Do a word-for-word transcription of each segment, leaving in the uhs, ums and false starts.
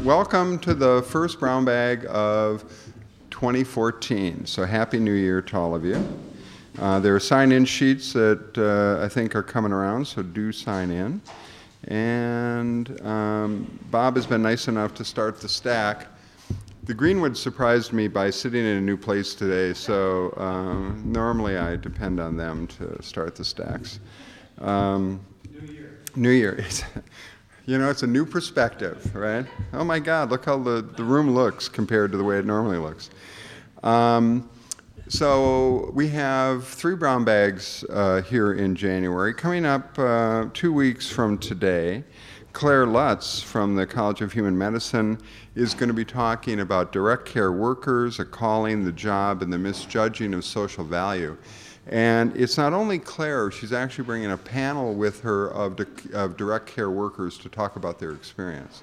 welcome to the first Brown Bag of twenty fourteen. So happy New Year to all of you. Uh, there are sign-in sheets that uh, I think are coming around, so do sign in. And um, Bob has been nice enough to start the stack. The Greenwood surprised me by sitting in a new place today, so um, normally I depend on them to start the stacks. Um, New Year. New Year. You know, it's a new perspective, right? Oh my God, look how the, the room looks compared to the way it normally looks. Um, so we have three brown bags uh, here in January. Coming up uh, two weeks from today, Claire Lutz from the College of Human Medicine is going to be talking about direct care workers, a calling, the job, and the misjudging of social value. And it's not only Claire, she's actually bringing a panel with her of, di- of direct care workers to talk about their experience.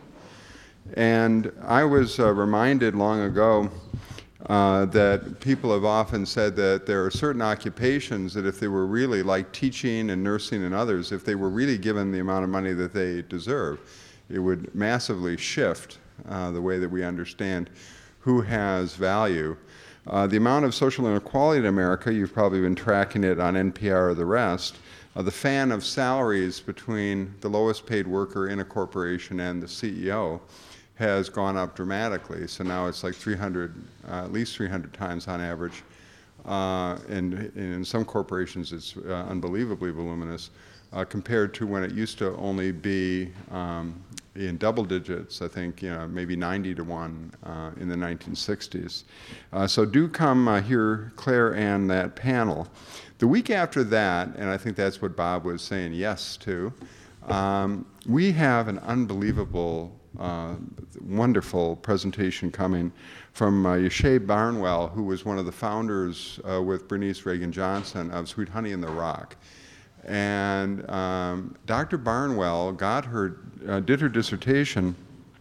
And I was uh, reminded long ago uh, that people have often said that there are certain occupations that if they were really, like teaching and nursing and others, if they were really given the amount of money that they deserve, it would massively shift uh, the way that we understand who has value. Uh, the amount of social inequality in America, you've probably been tracking it on N P R or the rest, uh, the fan of salaries between the lowest paid worker in a corporation and the C E O has gone up dramatically. So now it's like three hundred, uh, at least three hundred times on average. Uh, and, and in some corporations it's uh, unbelievably voluminous uh, compared to when it used to only be um, in double digits, I think, you know, maybe ninety to one uh, in the nineteen sixties. Uh, so do come uh, hear Claire and that panel. The week after that, and I think that's what Bob was saying yes to, um, we have an unbelievable, uh, wonderful presentation coming from uh, Yashay Barnwell, who was one of the founders uh, with Bernice Reagan Johnson of Sweet Honey in the Rock. And um, Doctor Barnwell got her, uh, did her dissertation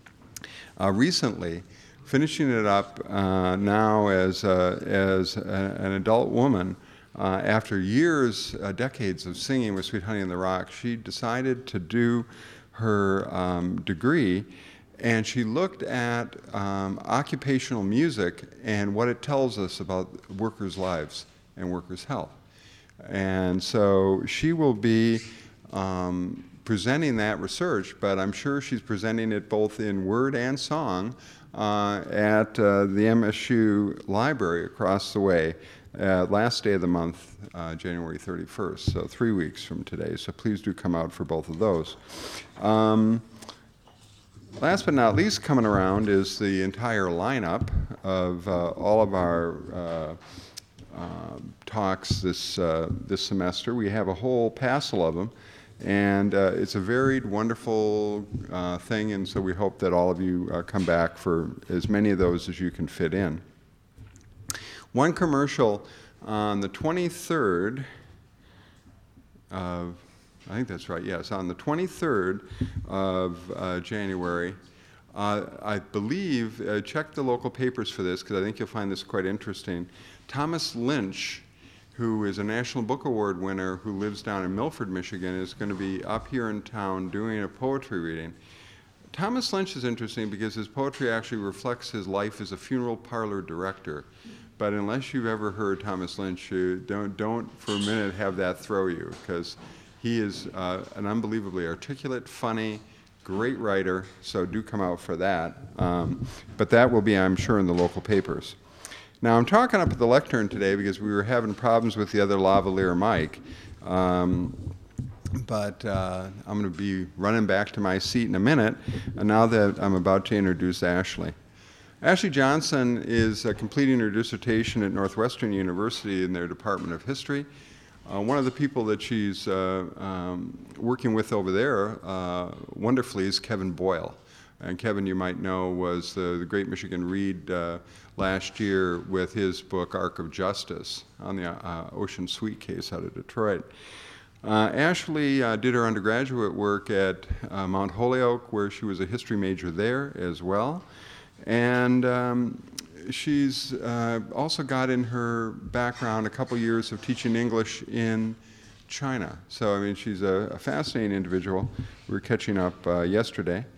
uh, recently, finishing it up uh, now as, uh, as a, an adult woman. Uh, after years, uh, decades of singing with Sweet Honey in the Rock, she decided to do her um, degree, and she looked at um, occupational music and what it tells us about workers' lives and workers' health. And so she will be um, presenting that research, but I'm sure she's presenting it both in word and song uh, at uh, the M S U library across the way, uh, last day of the month, uh, January thirty-first, so three weeks from today. So please do come out for both of those. Um, last but not least, coming around is the entire lineup of uh, all of our uh, Uh, talks this uh, this semester. We have a whole passel of them, and uh, it's a varied, wonderful uh, thing, and so we hope that all of you uh, come back for as many of those as you can fit in. One commercial on the twenty-third of, I think that's right, yes, on the twenty-third of uh, January, uh, I believe, uh, check the local papers for this, because I think you'll find this quite interesting. Thomas Lynch, who is a National Book Award winner who lives down in Milford, Michigan, is going to be up here in town doing a poetry reading. Thomas Lynch is interesting because his poetry actually reflects his life as a funeral parlor director. But unless you've ever heard Thomas Lynch, you don't, don't for a minute have that throw you, because he is uh, an unbelievably articulate, funny, great writer, so do come out for that. Um, but that will be, I'm sure, in the local papers. Now, I'm talking up at the lectern today because we were having problems with the other lavalier mic. Um, but uh, I'm going to be running back to my seat in a minute, and now that I'm about to introduce Ashley. Ashley Johnson is uh, completing her dissertation at Northwestern University in their Department of History. Uh, one of the people that she's uh, um, working with over there uh, wonderfully is Kevin Boyle. And Kevin, you might know, was the, the Great Michigan Read uh, last year with his book, Arc of Justice, on the uh, Ocean Sweet case out of Detroit. Uh, Ashley uh, did her undergraduate work at uh, Mount Holyoke, where she was a history major there as well. And um, she's uh, also got in her background a couple years of teaching English in China. So, I mean, she's a, a fascinating individual. We were catching up uh, yesterday.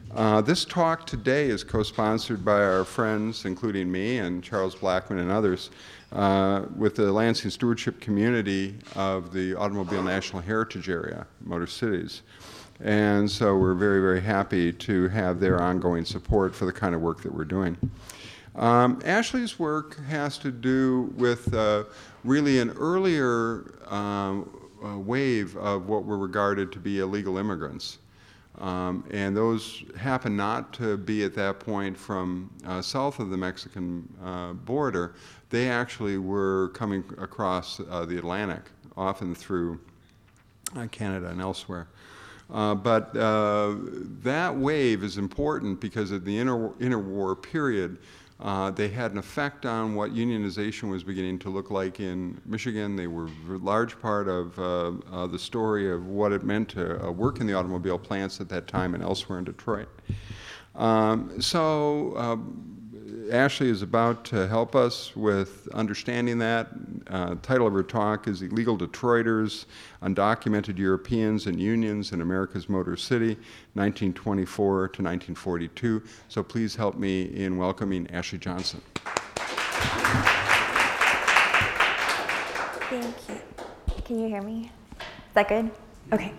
Uh, this talk today is co-sponsored by our friends, including me and Charles Blackman and others, uh, with the Lansing Stewardship Community of the Automobile National Heritage Area, Motor Cities. And so we're very, very happy to have their ongoing support for the kind of work that we're doing. Um, Ashley's work has to do with uh, really an earlier um, uh, wave of what were regarded to be illegal immigrants. Um, and those happen not to be at that point from uh, south of the Mexican uh, border. They actually were coming across uh, the Atlantic, often through uh, Canada and elsewhere. Uh, but uh, that wave is important because at the inter interwar period, uh, they had an effect on what unionization was beginning to look like in Michigan. They were a large part of uh, uh, the story of what it meant to uh, work in the automobile plants at that time and elsewhere in Detroit. Um, so uh, Ashley is about to help us with understanding that. Uh, title of her talk is Illegal Detroiters, Undocumented Europeans and Unions in America's Motor City, nineteen twenty-four to nineteen forty-two. So please help me in welcoming Ashley Johnson. Thank you. Can you hear me? Is that good? Okay.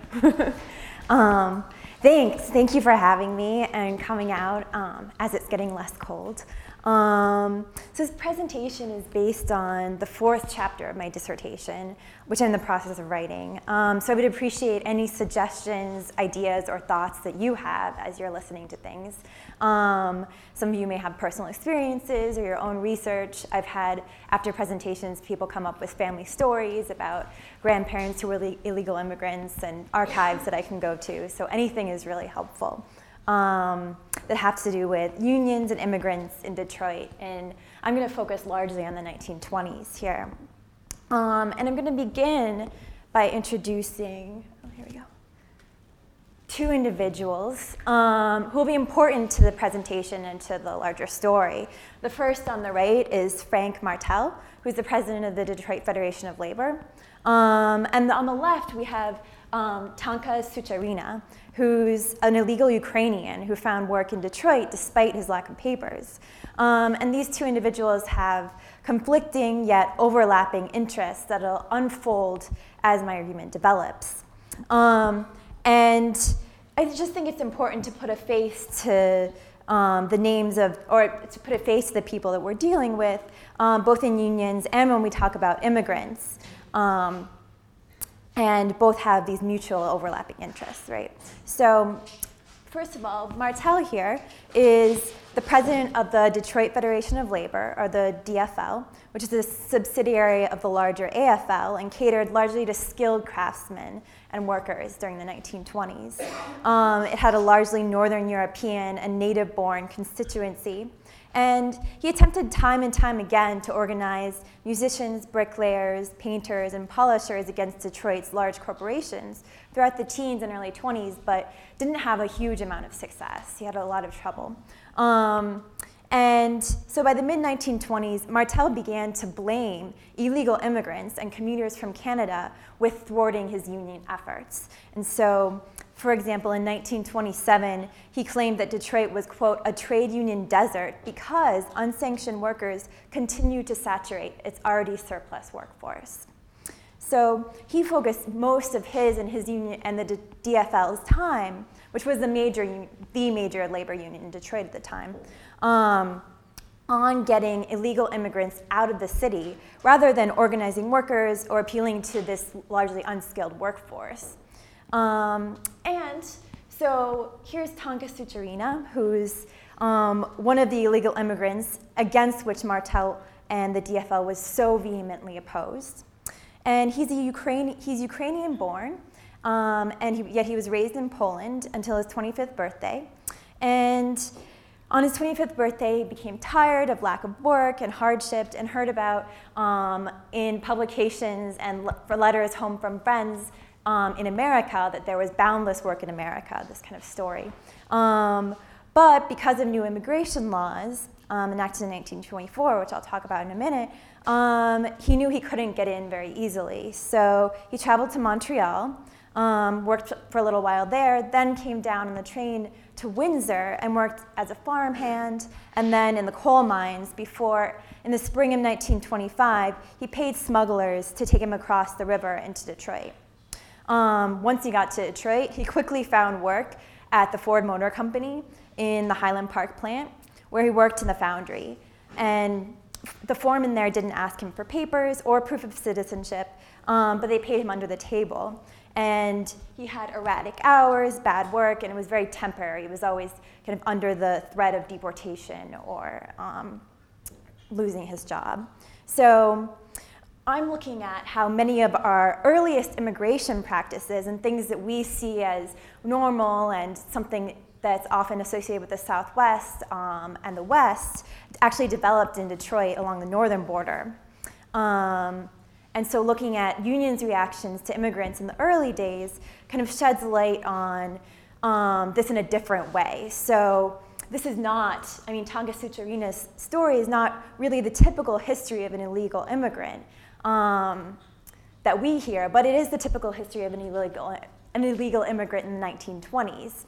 um, thanks. Thank you for having me and coming out um, as it's getting less cold. Um, so this presentation is based on the fourth chapter of my dissertation, which I'm in the process of writing. Um, so I would appreciate any suggestions, ideas, or thoughts that you have as you're listening to things. Um, some of you may have personal experiences or your own research. I've had, after presentations, people come up with family stories about grandparents who were illegal immigrants and archives that I can go to. So anything is really helpful. Um, that have to do with unions and immigrants in Detroit. And I'm going to focus largely on the nineteen twenties here. Um, and I'm going to begin by introducing, oh, here we go, two individuals um, who will be important to the presentation and to the larger story. The first on the right is Frank Martel, who's the president of the Detroit Federation of Labor. Um, and on the left, we have um, Tanka Sucharina, who's an illegal Ukrainian who found work in Detroit despite his lack of papers. Um, and these two individuals have conflicting yet overlapping interests that'll unfold as my argument develops. Um, and I just think it's important to put a face to um, the names of, or to put a face to the people that we're dealing with, um, both in unions and when we talk about immigrants. Um, And both have these mutual overlapping interests, right? So first of all, Martel here is the president of the Detroit Federation of Labor, or the D F L, which is a subsidiary of the larger A F L and catered largely to skilled craftsmen and workers during the nineteen twenties. Um, it had a largely Northern European and native-born constituency. And he attempted time and time again to organize musicians, bricklayers, painters, and polishers against Detroit's large corporations throughout the teens and early twenties, but didn't have a huge amount of success. He had a lot of trouble. Um, and so by the mid nineteen twenties, Martel began to blame illegal immigrants and commuters from Canada with thwarting his union efforts. And so, for example, in nineteen twenty-seven, he claimed that Detroit was, quote, a trade union desert because unsanctioned workers continued to saturate its already surplus workforce. So he focused most of his and his union and the D F L's time, which was the major, the major labor union in Detroit at the time, um, on getting illegal immigrants out of the city rather than organizing workers or appealing to this largely unskilled workforce. Um, and so here's Tanka Sucharina, who's um, one of the illegal immigrants against which Martel and the D F L was so vehemently opposed. And he's, a Ukraine, he's Ukrainian-born, um, and he, yet he was raised in Poland until his twenty-fifth birthday. And on his twenty-fifth birthday, he became tired of lack of work and hardship and heard about um, in publications and le- letters home from friends Um, in America that there was boundless work in America, this kind of story. Um, but because of new immigration laws um, enacted in nineteen twenty-four, which I'll talk about in a minute, um, he knew he couldn't get in very easily. So he traveled to Montreal, um, worked for a little while there, then came down on the train to Windsor and worked as a farmhand and then in the coal mines before, in the spring of nineteen twenty-five, he paid smugglers to take him across the river into Detroit. Um, once he got to Detroit, he quickly found work at the Ford Motor Company in the Highland Park plant, where he worked in the foundry. And the foreman there didn't ask him for papers or proof of citizenship, um, but they paid him under the table. And he had erratic hours, bad work, and it was very temporary. He was always kind of under the threat of deportation or um, losing his job. So I'm looking at how many of our earliest immigration practices and things that we see as normal and something that's often associated with the Southwest um, and the West actually developed in Detroit along the northern border. Um, and so looking at unions' reactions to immigrants in the early days kind of sheds light on um, this in a different way. So this is not, I mean, Tonga Sucharina's story is not really the typical history of an illegal immigrant um, that we hear, but it is the typical history of an illegal, an illegal immigrant in the nineteen twenties.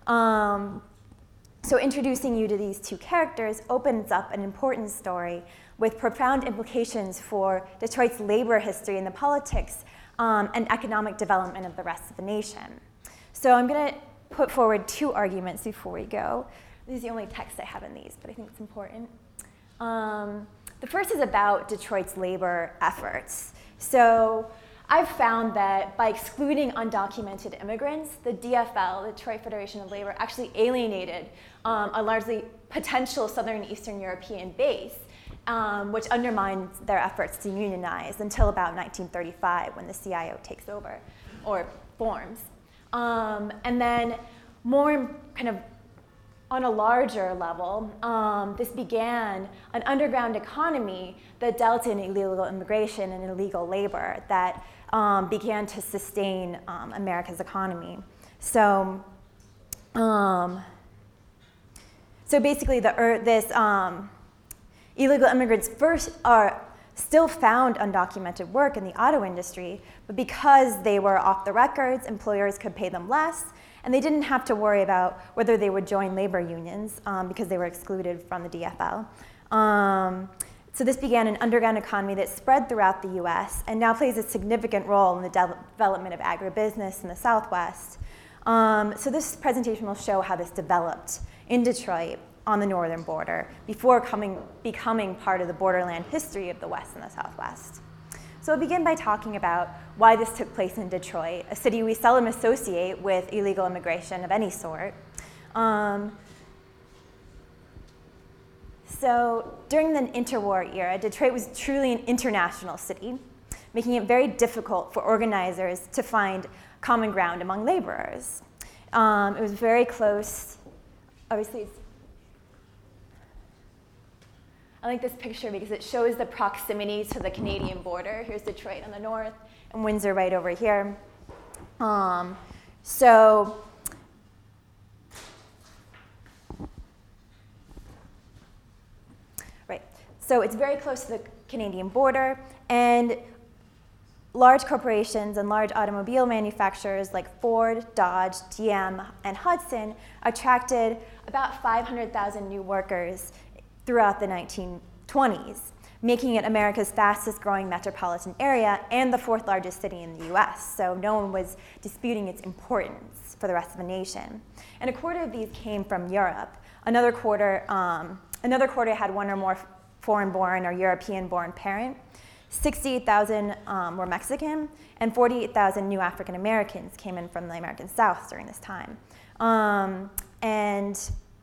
Um, so introducing you to these two characters opens up an important story with profound implications for Detroit's labor history and the politics um, and economic development of the rest of the nation. So I'm going to put forward two arguments before we go. This is the only text I have in these, but I think it's important. Um, the first is about Detroit's labor efforts. So I've found that by excluding undocumented immigrants, the D F L, the Detroit Federation of Labor, actually alienated um, a largely potential Southern Eastern European base, um, which undermined their efforts to unionize until about nineteen thirty-five, when the C I O takes over or forms. Um, and then more kind of on a larger level, um, this began an underground economy that dealt in illegal immigration and illegal labor that um, began to sustain um, America's economy. So, um, so basically, the er, this um, illegal immigrants first are still found undocumented work in the auto industry, but because they were off the records, employers could pay them less. And they didn't have to worry about whether they would join labor unions um, because they were excluded from the D F L. Um, so this began an underground economy that spread throughout the U S and now plays a significant role in the de- development of agribusiness in the Southwest. Um, so this presentation will show how this developed in Detroit on the northern border before coming, becoming part of the borderland history of the West and the Southwest. So I'll begin by talking about why this took place in Detroit, a city we seldom associate with illegal immigration of any sort. Um, so during the interwar era, Detroit was truly an international city, making it very difficult for organizers to find common ground among laborers. Um, it was very close, obviously. It's I like this picture because it shows the proximity to the Canadian border. Here's Detroit on the north and Windsor right over here. Um, so, right. So it's very close to the Canadian border, and large corporations and large automobile manufacturers like Ford, Dodge, G M, and Hudson attracted about five hundred thousand new workers throughout the nineteen twenties, making it America's fastest growing metropolitan area and the fourth largest city in the U S. So no one was disputing its importance for the rest of the nation. And a quarter of these came from Europe. Another quarter, um, another quarter had one or more foreign-born or European-born parent. sixty-eight thousand um, were Mexican, and forty-eight thousand new African Americans came in from the American South during this time. Um, and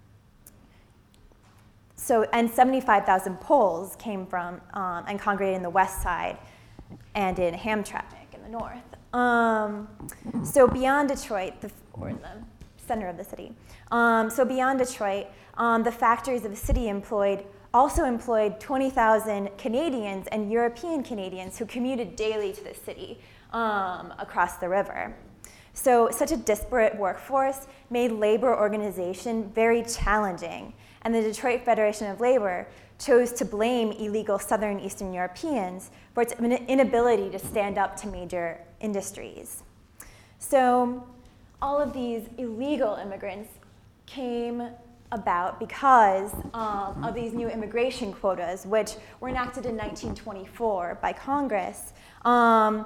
So, and seventy-five thousand Poles came from um, and congregated in the west side and in Hamtramck in the north. Um, so beyond Detroit, the, or in the center of the city, um, so beyond Detroit, um, the factories of the city employed also employed twenty thousand Canadians and European Canadians who commuted daily to the city um, across the river. So such a disparate workforce made labor organization very challenging. And the Detroit Federation of Labor chose to blame illegal Southern Eastern Europeans for its inability to stand up to major industries. So all of these illegal immigrants came about because um, of these new immigration quotas, which were enacted in nineteen twenty-four by Congress, um,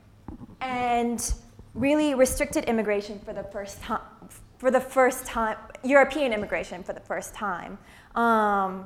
and really restricted immigration for the first time, for the first time, European immigration for the first time. Um,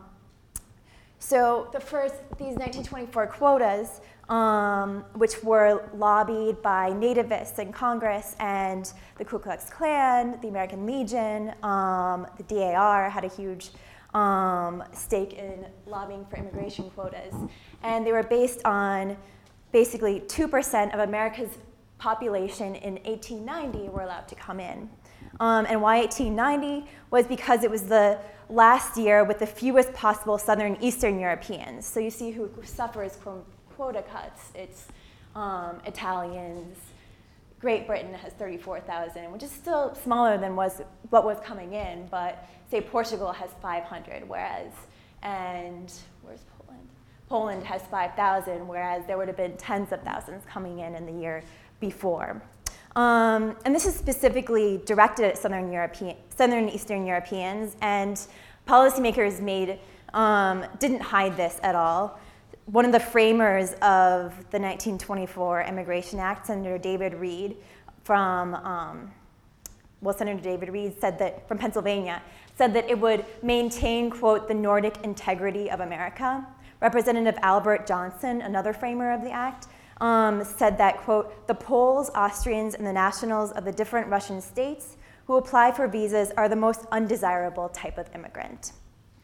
so the first, these nineteen twenty-four quotas, um, which were lobbied by nativists in Congress and the Ku Klux Klan, the American Legion, um, the D A R had a huge um, stake in lobbying for immigration quotas. And they were based on basically two percent of America's population in eighteen ninety were allowed to come in. Um, and why eighteen ninety was because it was the last year with the fewest possible Southern Eastern Europeans. So you see who suffers from quota cuts. It's um, Italians. Great Britain has thirty-four thousand, which is still smaller than was what was coming in, but say Portugal has five hundred, whereas, and where's Poland? Poland has five thousand, whereas there would have been tens of thousands coming in in the year before. Um, and this is specifically directed at Southern European, Southern Eastern Europeans, and policymakers made, um, didn't hide this at all. One of the framers of the nineteen twenty-four Immigration Act, Senator David Reed from, um, well, Senator David Reed said that, from Pennsylvania, said that it would maintain, quote, the Nordic integrity of America. Representative Albert Johnson, another framer of the act, Um, said that, quote, the Poles, Austrians, and the nationals of the different Russian states who apply for visas are the most undesirable type of immigrant.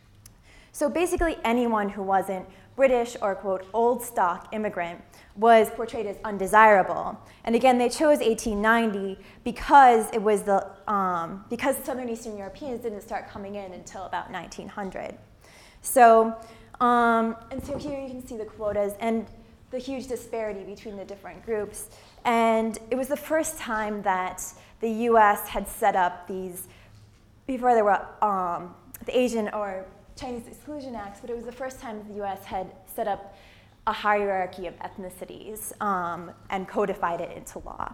So basically anyone who wasn't British or, quote, old stock immigrant was portrayed as undesirable. And again, they chose eighteen ninety because it was the, um, because Southern Eastern Europeans didn't start coming in until about nineteen hundred. So, um, and so here you can see the quotas and the huge disparity between the different groups. And it was the first time that the U S had set up these, before there were um, the Asian or Chinese Exclusion Acts, but it was the first time the U S had set up a hierarchy of ethnicities um, and codified it into law.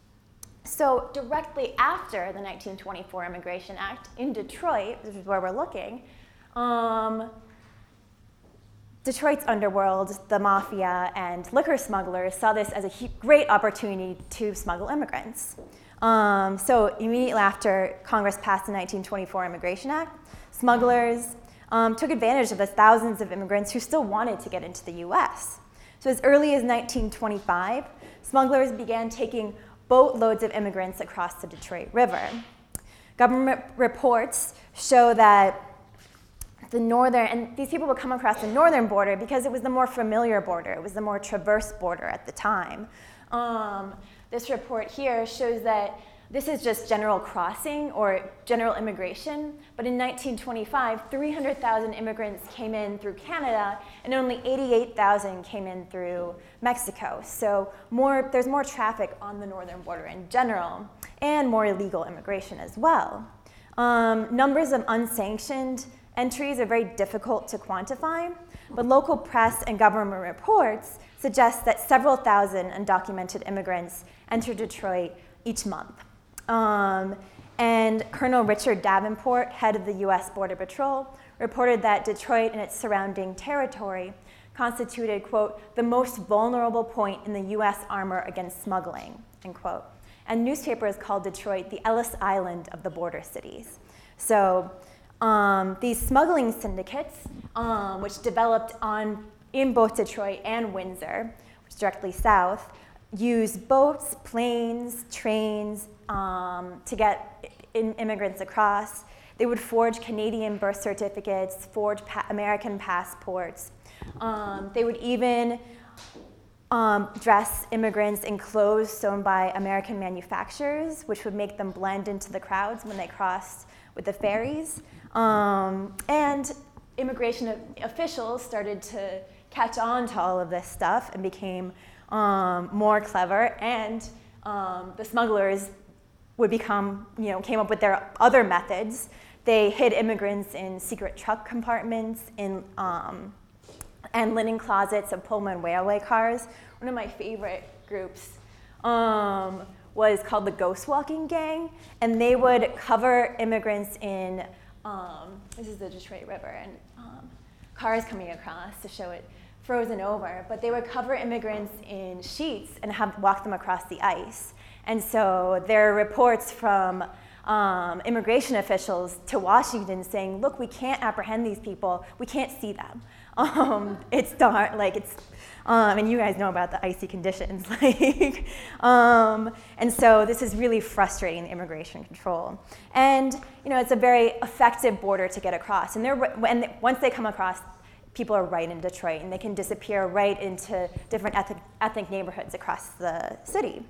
So directly after the nineteen twenty-four Immigration Act in Detroit, which is where we're looking, um, Detroit's underworld, the mafia, and liquor smugglers saw this as a great opportunity to smuggle immigrants. Um, so immediately after Congress passed the nineteen twenty-four Immigration Act, smugglers um, took advantage of the thousands of immigrants who still wanted to get into the U S. So as early as nineteen twenty-five, smugglers began taking boatloads of immigrants across the Detroit River. Government reports show that the northern, and these people would come across the northern border because it was the more familiar border. It was the more traversed border at the time. Um, this report here shows that this is just general crossing or general immigration, but in nineteen twenty-five, three hundred thousand immigrants came in through Canada and only eighty-eight thousand came in through Mexico. So more, there's more traffic on the northern border in general and more illegal immigration as well. Um, numbers of unsanctioned entries are very difficult to quantify, but local press and government reports suggest that several thousand undocumented immigrants enter Detroit each month. Um, and Colonel Richard Davenport, head of the U S Border Patrol, reported that Detroit and its surrounding territory constituted, quote, the most vulnerable point in the U S armor against smuggling, end quote. And newspapers called Detroit the Ellis Island of the border cities. So um, these smuggling syndicates, um, which developed on, in both Detroit and Windsor, which is directly south, use boats, planes, trains um, to get in immigrants across. They would forge Canadian birth certificates, forge pa- American passports. Um, they would even um, dress immigrants in clothes sewn by American manufacturers, which would make them blend into the crowds when they crossed with the ferries. Um, and immigration officials started to catch on to all of this stuff and became um, more clever, and um, the smugglers would become, you know, came up with their other methods. They hid immigrants in secret truck compartments, in um, and linen closets of Pullman railway cars. One of my favorite groups um, was called the Ghost Walking Gang, and they would cover immigrants in, um, this is the Detroit River, and um, cars coming across to show it frozen over, but they would cover immigrants in sheets and have walk them across the ice. And so there are reports from um, immigration officials to Washington saying, look, we can't apprehend these people, we can't see them. Um, it's dark, like it's, um, and you guys know about the icy conditions. like, um, and so this is really frustrating the immigration control. And you know, it's a very effective border to get across. And they're, when, once they come across, people are right in Detroit, and they can disappear right into different ethnic, ethnic neighborhoods across the city.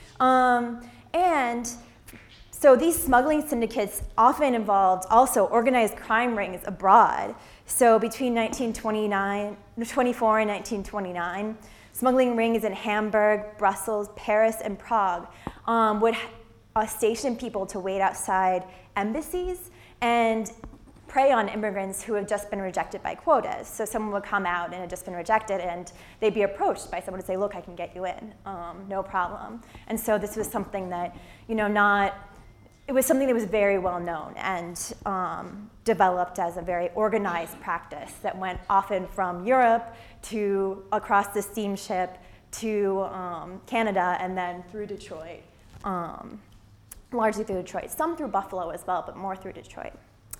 Um, and so these smuggling syndicates often involved also organized crime rings abroad. So between nineteen twenty-four and nineteen twenty-nine, smuggling rings in Hamburg, Brussels, Paris, and Prague um, would uh, station people to wait outside embassies and prey on immigrants who have just been rejected by quotas. So someone would come out and had just been rejected, and they'd be approached by someone to say, look, I can get you in, um, no problem. And so this was something that, you know, not, it was something that was very well known and um, developed as a very organized practice that went often from Europe to across the steamship to um, Canada and then through Detroit, um, largely through Detroit. Some through Buffalo as well, but more through Detroit.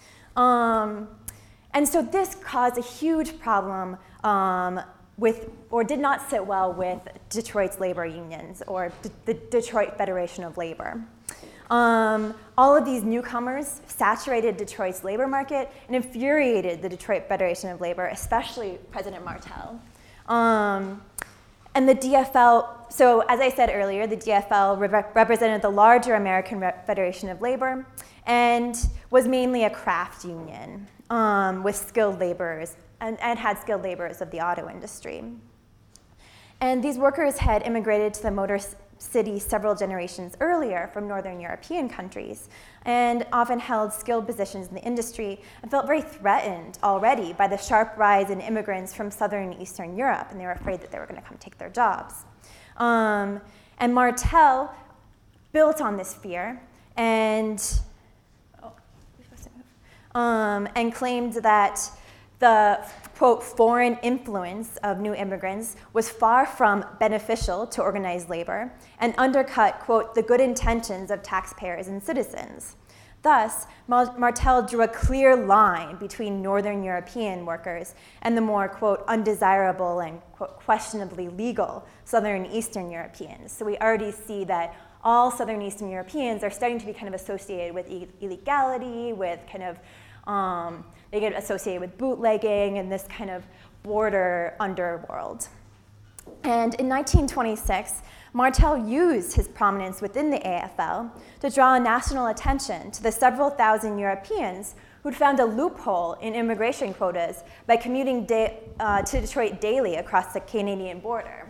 Um, and so this caused a huge problem um, with, or did not sit well with Detroit's labor unions or D- the Detroit Federation of Labor. Um, all of these newcomers saturated Detroit's labor market and infuriated the Detroit Federation of Labor, especially President Martel. Um, and the D F L, so as I said earlier, the D F L re- represented the larger American Re- Federation of Labor and was mainly a craft union um, with skilled laborers and, and had skilled laborers of the auto industry. And these workers had immigrated to the Motor City several generations earlier from Northern European countries and often held skilled positions in the industry and felt very threatened already by the sharp rise in immigrants from Southern and Eastern Europe, and they were afraid that they were going to come take their jobs. Um, and Martel built on this fear and Um, and claimed that the, quote, foreign influence of new immigrants was far from beneficial to organized labor and undercut, quote, the good intentions of taxpayers and citizens. Thus, Martel drew a clear line between Northern European workers and the more, quote, undesirable and, quote, questionably legal Southern and Eastern Europeans. So we already see that all Southern and Eastern Europeans are starting to be kind of associated with illegality, with kind of, um, they get associated with bootlegging and this kind of border underworld. And in nineteen twenty-six, Martel used his prominence within the A F L to draw national attention to the several thousand Europeans who'd found a loophole in immigration quotas by commuting da- uh, to Detroit daily across the Canadian border.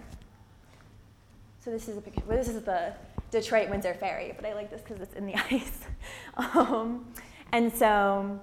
So this is a picture. Well, this is the Detroit-Windsor Ferry, but I like this because it's in the ice. um, and so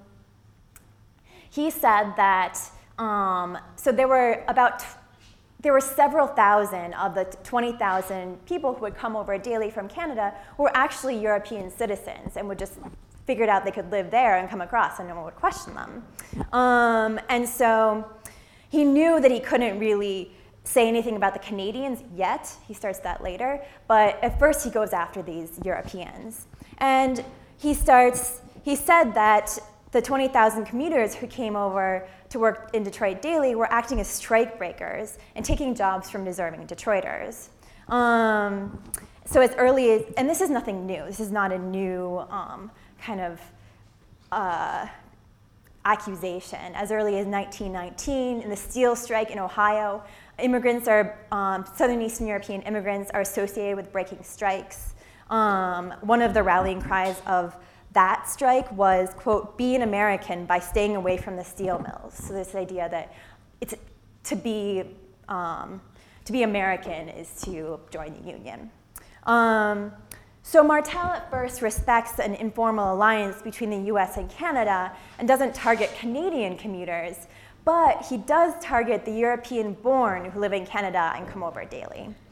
he said that, um, so there were about, there were several thousand of the twenty thousand people who would come over daily from Canada who were actually European citizens and would just figured out they could live there and come across and no one would question them. Um, and so he knew that he couldn't really say anything about the Canadians yet. He starts that later. But at first he goes after these Europeans. And he starts, he said that the twenty thousand commuters who came over to work in Detroit daily were acting as strike breakers and taking jobs from deserving Detroiters. Um, so as early as, and this is nothing new. This is not a new um, kind of uh, accusation. As early as nineteen nineteen, in the steel strike in Ohio, immigrants are, um, Southern Eastern European immigrants are associated with breaking strikes. Um, one of the rallying cries of that strike was, quote, be an American by staying away from the steel mills. So this idea that it's to be, um, to be American is to join the union. Um, so Martel at first respects an informal alliance between the U S and Canada and doesn't target Canadian commuters, but he does target the European-born who live in Canada and come over daily.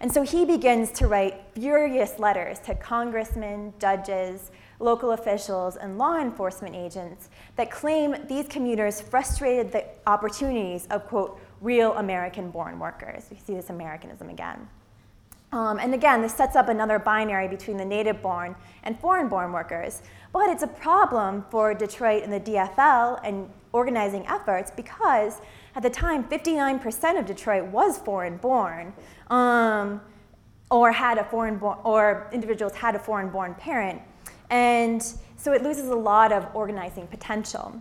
And so he begins to write furious letters to congressmen, judges, local officials, and law enforcement agents that claim these commuters frustrated the opportunities of, quote, real American-born workers. We see this Americanism again. Um, and again, this sets up another binary between the native-born and foreign-born workers. But it's a problem for Detroit and the D F L and organizing efforts because at the time, fifty-nine percent of Detroit was foreign-born, um, or had a foreign-born, or individuals had a foreign-born parent. And so it loses a lot of organizing potential.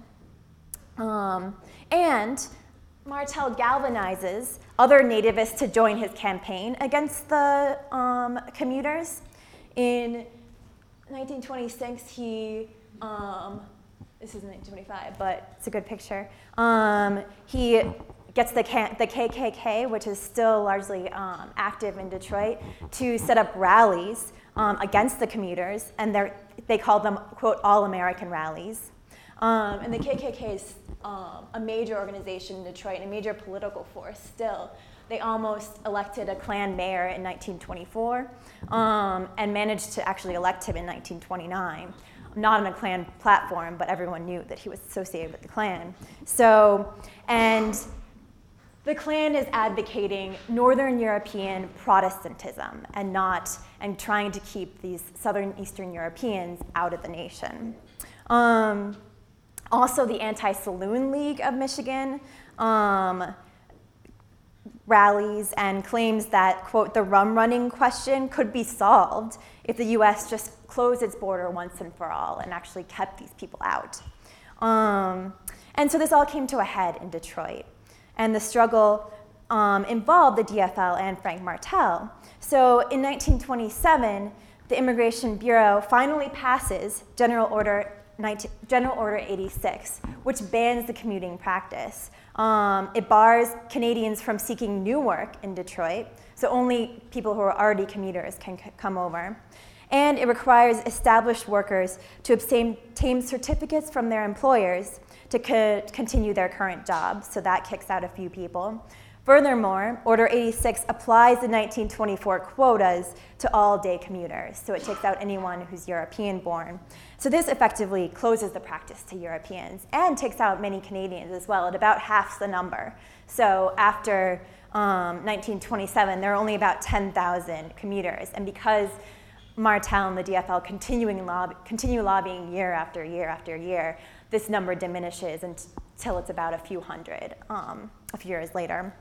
Um, and Martel galvanizes other nativists to join his campaign against the um, commuters. In nineteen twenty-six, he, um, this is nineteen twenty-five, but it's a good picture. Um, he gets the, the K K K, which is still largely um, active in Detroit, to set up rallies um, against the commuters, and they call them, quote, all-American rallies. Um, and the K K K is um, a major organization in Detroit and a major political force still. They almost elected a Klan mayor in nineteen twenty-four um, and managed to actually elect him in nineteen twenty-nine. Not on a Klan platform, but everyone knew that he was associated with the Klan. So, and the Klan is advocating Northern European Protestantism and not, and trying to keep these Southern Eastern Europeans out of the nation. Um, also, the Anti-Saloon League of Michigan um, rallies and claims that, quote, the rum running question could be solved if the U S just closed its border once and for all and actually kept these people out. Um, and so this all came to a head in Detroit. And the struggle um, involved the D F L and Frank Martel. So in nineteen twenty-seven, the Immigration Bureau finally passes General Order nineteen, General Order eighty-six, which bans the commuting practice. Um, it bars Canadians from seeking new work in Detroit, so only people who are already commuters can c- come over. And it requires established workers to obtain certificates from their employers to co- continue their current jobs, so that kicks out a few people. Furthermore, Order eighty-six applies the nineteen twenty-four quotas to all-day commuters, so it takes out anyone who's European-born. So this effectively closes the practice to Europeans and takes out many Canadians as well, at about half the number. So after um, nineteen twenty-seven, there are only about ten thousand commuters, and because Martel and the D F L continuing lobby, continue lobbying year after year after year, this number diminishes until it's about a few hundred um, a few years later.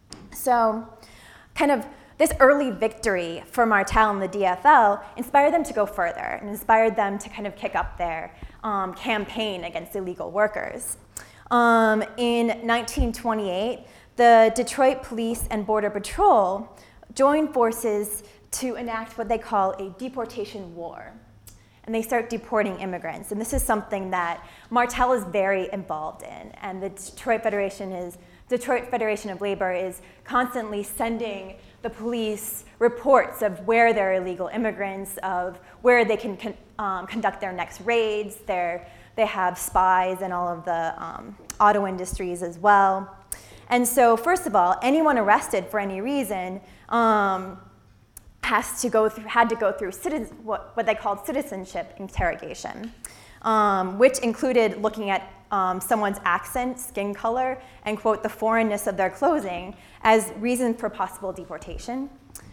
So kind of this early victory for Martel and the D F L inspired them to go further and inspired them to kind of kick up their um, campaign against illegal workers. Um, in nineteen twenty-eight, the Detroit Police and Border Patrol joined forces to enact what they call a deportation war. And they start deporting immigrants. And this is something that Martel is very involved in. And the Detroit Federation is, Detroit Federation of Labor is constantly sending the police reports of where there are illegal immigrants, of where they can con- um, conduct their next raids. They're, they have spies in all of the um, auto industries as well. And so, first of all, anyone arrested for any reason um, has to go through, had to go through citizen, what, what they called citizenship interrogation, um, which included looking at um, someone's accent, skin color, and, quote, the foreignness of their clothing as reason for possible deportation.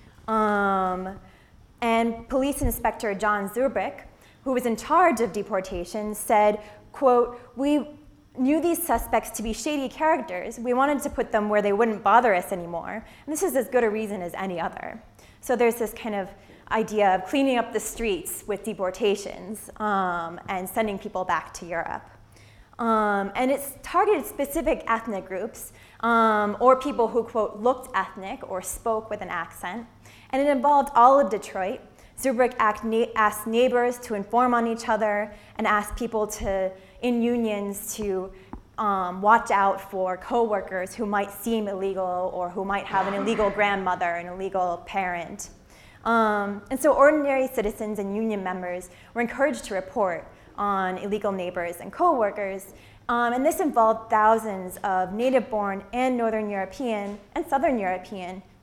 Um, and Police Inspector John Zubrick, who was in charge of deportation, said, quote, we knew these suspects to be shady characters. We wanted to put them where they wouldn't bother us anymore. And this is as good a reason as any other. So there's this kind of idea of cleaning up the streets with deportations um, and sending people back to Europe. Um, and it's targeted specific ethnic groups um, or people who, quote, looked ethnic or spoke with an accent. And it involved all of Detroit. Zubrick asked neighbors to inform on each other and asked people to, in unions to Um, watch out for coworkers who might seem illegal or who might have an illegal grandmother, an illegal parent. Um, and so ordinary citizens and union members were encouraged to report on illegal neighbors and coworkers. Um, and this involved thousands of native-born and Northern European and Southern European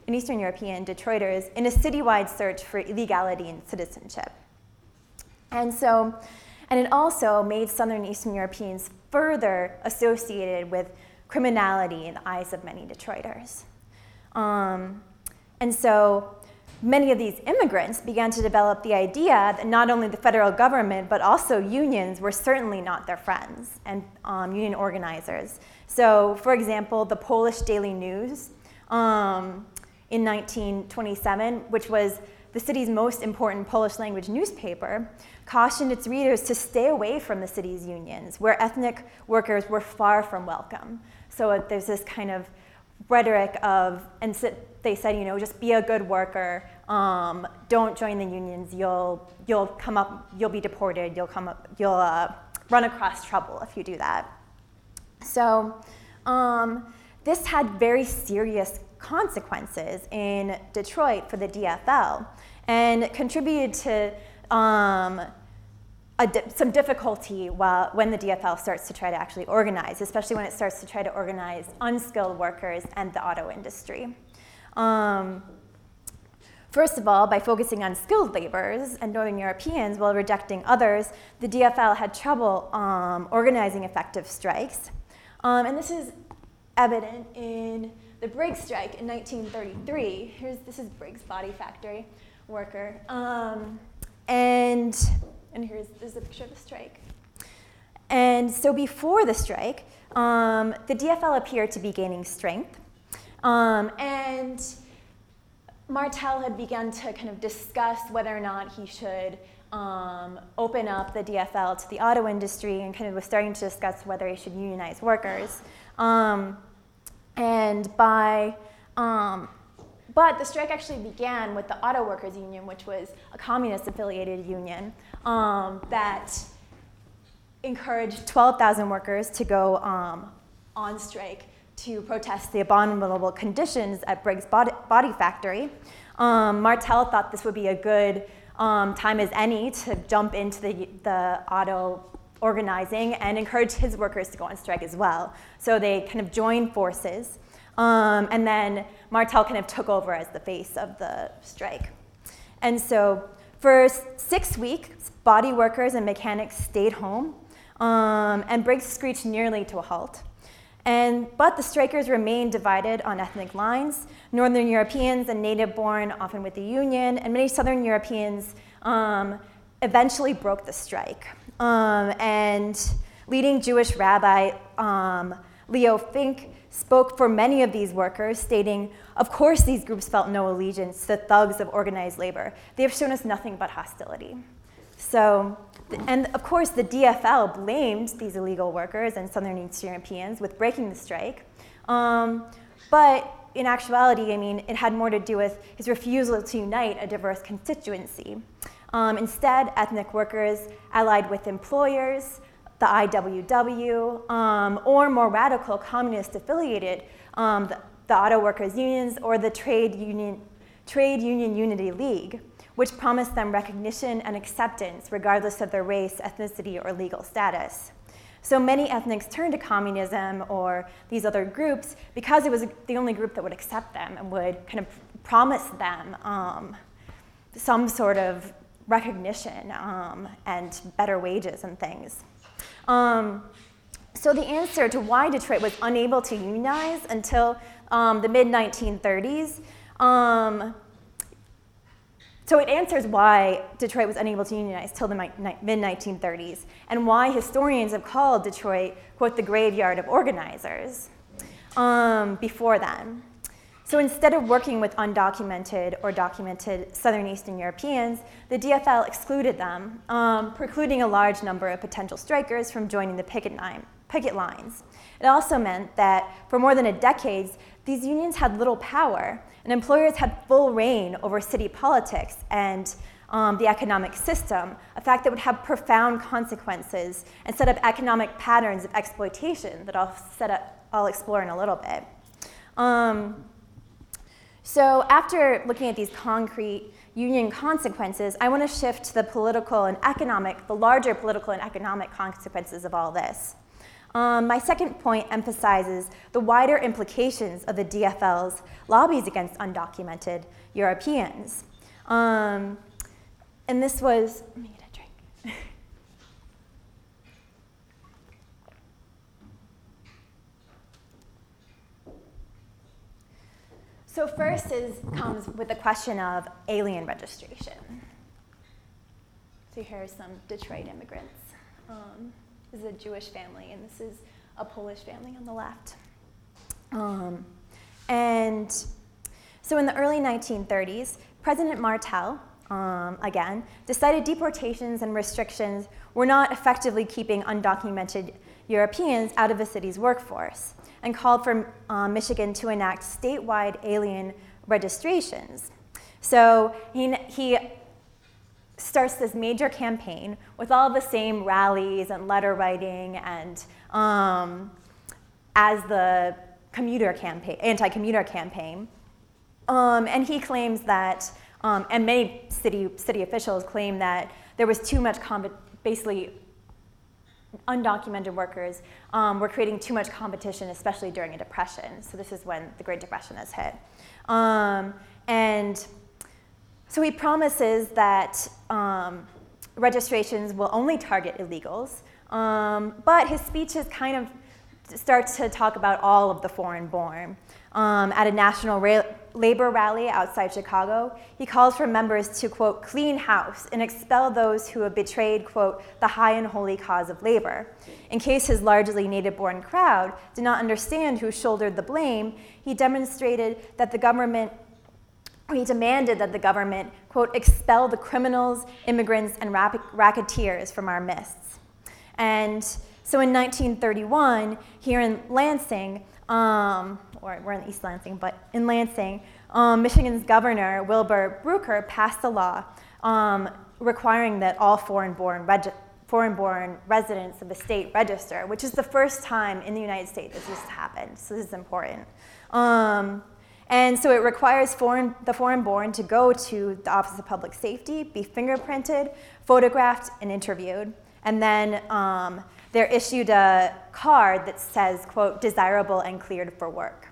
and Eastern European Detroiters in a citywide search for illegality and citizenship. And so, and it also made Southern Eastern Europeans further associated with criminality in the eyes of many Detroiters. Um, and so many of these immigrants began to develop the idea that not only the federal government, but also unions were certainly not their friends and um, union organizers. So, for example, the Polish Daily News um, in nineteen twenty-seven, which was the city's most important Polish language newspaper, cautioned its readers to stay away from the city's unions, where ethnic workers were far from welcome. So uh, there's this kind of rhetoric of, and so they said, you know, just be a good worker, um, don't join the unions, you'll you'll come up, you'll be deported, you'll come up, you'll uh, run across trouble if you do that. So um, this had very serious consequences in Detroit for the D F L, and contributed to um, a di- some difficulty while, when the D F L starts to try to actually organize, especially when it starts to try to organize unskilled workers and the auto industry. Um, first of all, by focusing on skilled laborers and Northern Europeans while rejecting others, the D F L had trouble um, organizing effective strikes. Um, and this is evident in the Briggs strike in nineteen thirty-three. Here's, this is Briggs Body Factory worker. Um, and, and here's, there's a picture of the strike. And so before the strike, um, the D F L appeared to be gaining strength. Um, and Martel had begun to kind of discuss whether or not he should um, open up the D F L to the auto industry, and kind of was starting to discuss whether he should unionize workers. Um, and by, um, but the strike actually began with the Auto Workers Union, which was a communist-affiliated union um, that encouraged twelve thousand workers to go um, on strike to protest the abominable conditions at Briggs Body, Body Factory. Um, Martel thought this would be a good um, time as any to jump into the, the auto organizing and encourage his workers to go on strike as well. So they kind of joined forces. Um, and then Martel kind of took over as the face of the strike. And so for six weeks, body workers and mechanics stayed home, um, and Briggs screeched nearly to a halt. And, but the strikers remained divided on ethnic lines. Northern Europeans and native-born, often with the union, and many Southern Europeans um, eventually broke the strike. Um, and leading Jewish rabbi um, Leo Fink spoke for many of these workers, stating, "Of course these groups felt no allegiance to the thugs of organized labor. They have shown us nothing but hostility." So, and of course the D F L blamed these illegal workers and Southern Eastern Europeans with breaking the strike. Um, but in actuality, I mean, it had more to do with his refusal to unite a diverse constituency. Um, instead, ethnic workers allied with employers, the I W W, um, or more radical communist-affiliated, um, the, the Auto Workers Unions or the Trade Union, Trade Union Unity League, which promised them recognition and acceptance regardless of their race, ethnicity, or legal status. So many ethnics turned to communism or these other groups because it was the only group that would accept them and would kind of promise them um, some sort of recognition um, and better wages and things. Um, so the answer to why Detroit was unable to unionize until um, the mid nineteen thirties, um, so it answers why Detroit was unable to unionize till the mid nineteen thirties, and why historians have called Detroit, quote, the graveyard of organizers um, before then. So instead of working with undocumented or documented Southern Eastern Europeans, the D F L excluded them, um, precluding a large number of potential strikers from joining the picket, line, picket lines. It also meant that for more than a decade, these unions had little power, and employers had full reign over city politics and um, the economic system, a fact that would have profound consequences and set up economic patterns of exploitation that I'll, set up, I'll explore in a little bit. Um, So after looking at these concrete union consequences, I want to shift to the political and economic, the larger political and economic consequences of all this. Um, my second point emphasizes the wider implications of the D F L's lobbies against undocumented Europeans. Um, and this was, let me get a drink. So first is, comes with the question of alien registration. So here's some Detroit immigrants. Um, this is a Jewish family, and this is a Polish family on the left. Um, and so in the early nineteen thirties, President Martel, um, again, decided deportations and restrictions were not effectively keeping undocumented Europeans out of the city's workforce, and called for uh, Michigan to enact statewide alien registrations. So he, he starts this major campaign with all the same rallies and letter writing and um, as the commuter campaign, anti-commuter campaign. Um, and he claims that, um, and many city, city officials claim that there was too much, com- basically, undocumented workers um, were creating too much competition, especially during a depression. So this is when the Great Depression has hit. Um, and so he promises that um, registrations will only target illegals, um, but his speeches kind of start to talk about all of the foreign-born. Um, at a national ra- labor rally outside Chicago, he calls for members to, quote, clean house and expel those who have betrayed, quote, the high and holy cause of labor. In case his largely native-born crowd did not understand who shouldered the blame, he demonstrated that the government, he demanded that the government, quote, expel the criminals, immigrants, and rack- racketeers from our midst. And so in nineteen thirty-one, here in Lansing, um, or we're in East Lansing, but in Lansing, um, Michigan's governor, Wilbur Brooker, passed a law um, requiring that all foreign-born, regi- foreign-born residents of the state register, which is the first time in the United States that this has happened, so this is important. Um, and so it requires foreign, the foreign-born to go to the Office of Public Safety, be fingerprinted, photographed, and interviewed, and then um, they're issued a card that says, quote, desirable and cleared for work.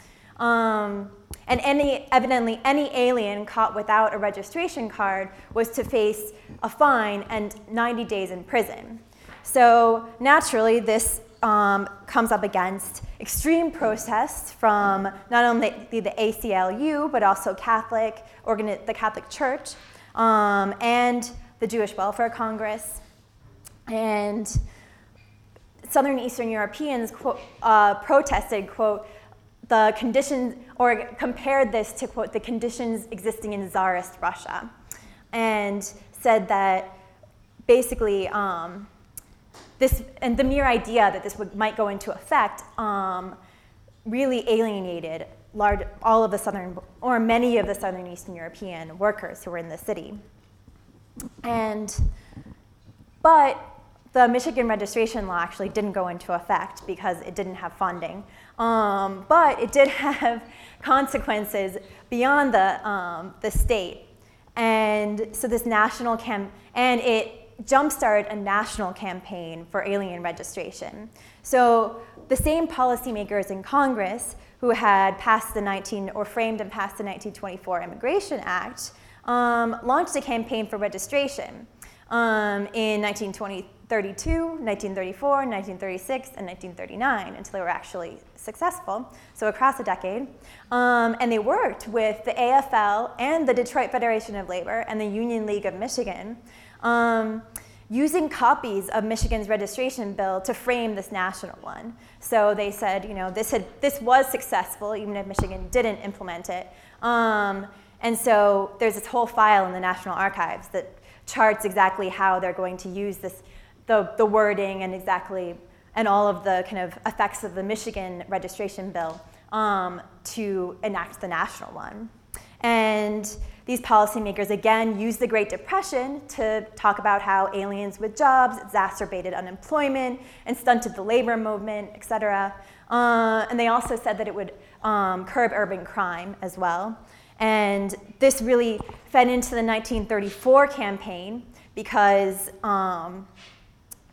Um, and any, evidently, any alien caught without a registration card was to face a fine and ninety days in prison. So naturally, this um, comes up against extreme protests from not only the A C L U, but also Catholic, organi- the Catholic Church, um, and the Jewish Welfare Congress. And Southern Eastern Europeans quote, uh, protested, quote, the conditions, or compared this to, quote, the conditions existing in Tsarist Russia, and said that basically um, this, and the mere idea that this would, might go into effect um, really alienated large, all of the Southern, or many of the Southern Eastern European workers who were in the city. And, but the Michigan registration law actually didn't go into effect because it didn't have funding. Um, but it did have consequences beyond the, um, the state. And so this national cam, and it jumpstarted a national campaign for alien registration. So the same policymakers in Congress who had passed the nineteen, or framed and passed the nineteen twenty-four Immigration Act um, launched a campaign for registration um, in nineteen thirty-two, nineteen thirty-four, nineteen thirty-six, and nineteen thirty-nine until they were actually successful, so across a decade. Um, and they worked with the A F L and the Detroit Federation of Labor and the Union League of Michigan, um, using copies of Michigan's registration bill to frame this national one. So they said, you know, this had this was successful, even if Michigan didn't implement it. Um, and so there's this whole file in the National Archives that charts exactly how they're going to use this, the, the wording and exactly, and all of the kind of effects of the Michigan registration bill um, to enact the national one. And these policymakers, again, used the Great Depression to talk about how aliens with jobs exacerbated unemployment and stunted the labor movement, et cetera. Uh, and they also said that it would um, curb urban crime as well. And this really fed into the nineteen thirty-four campaign because um,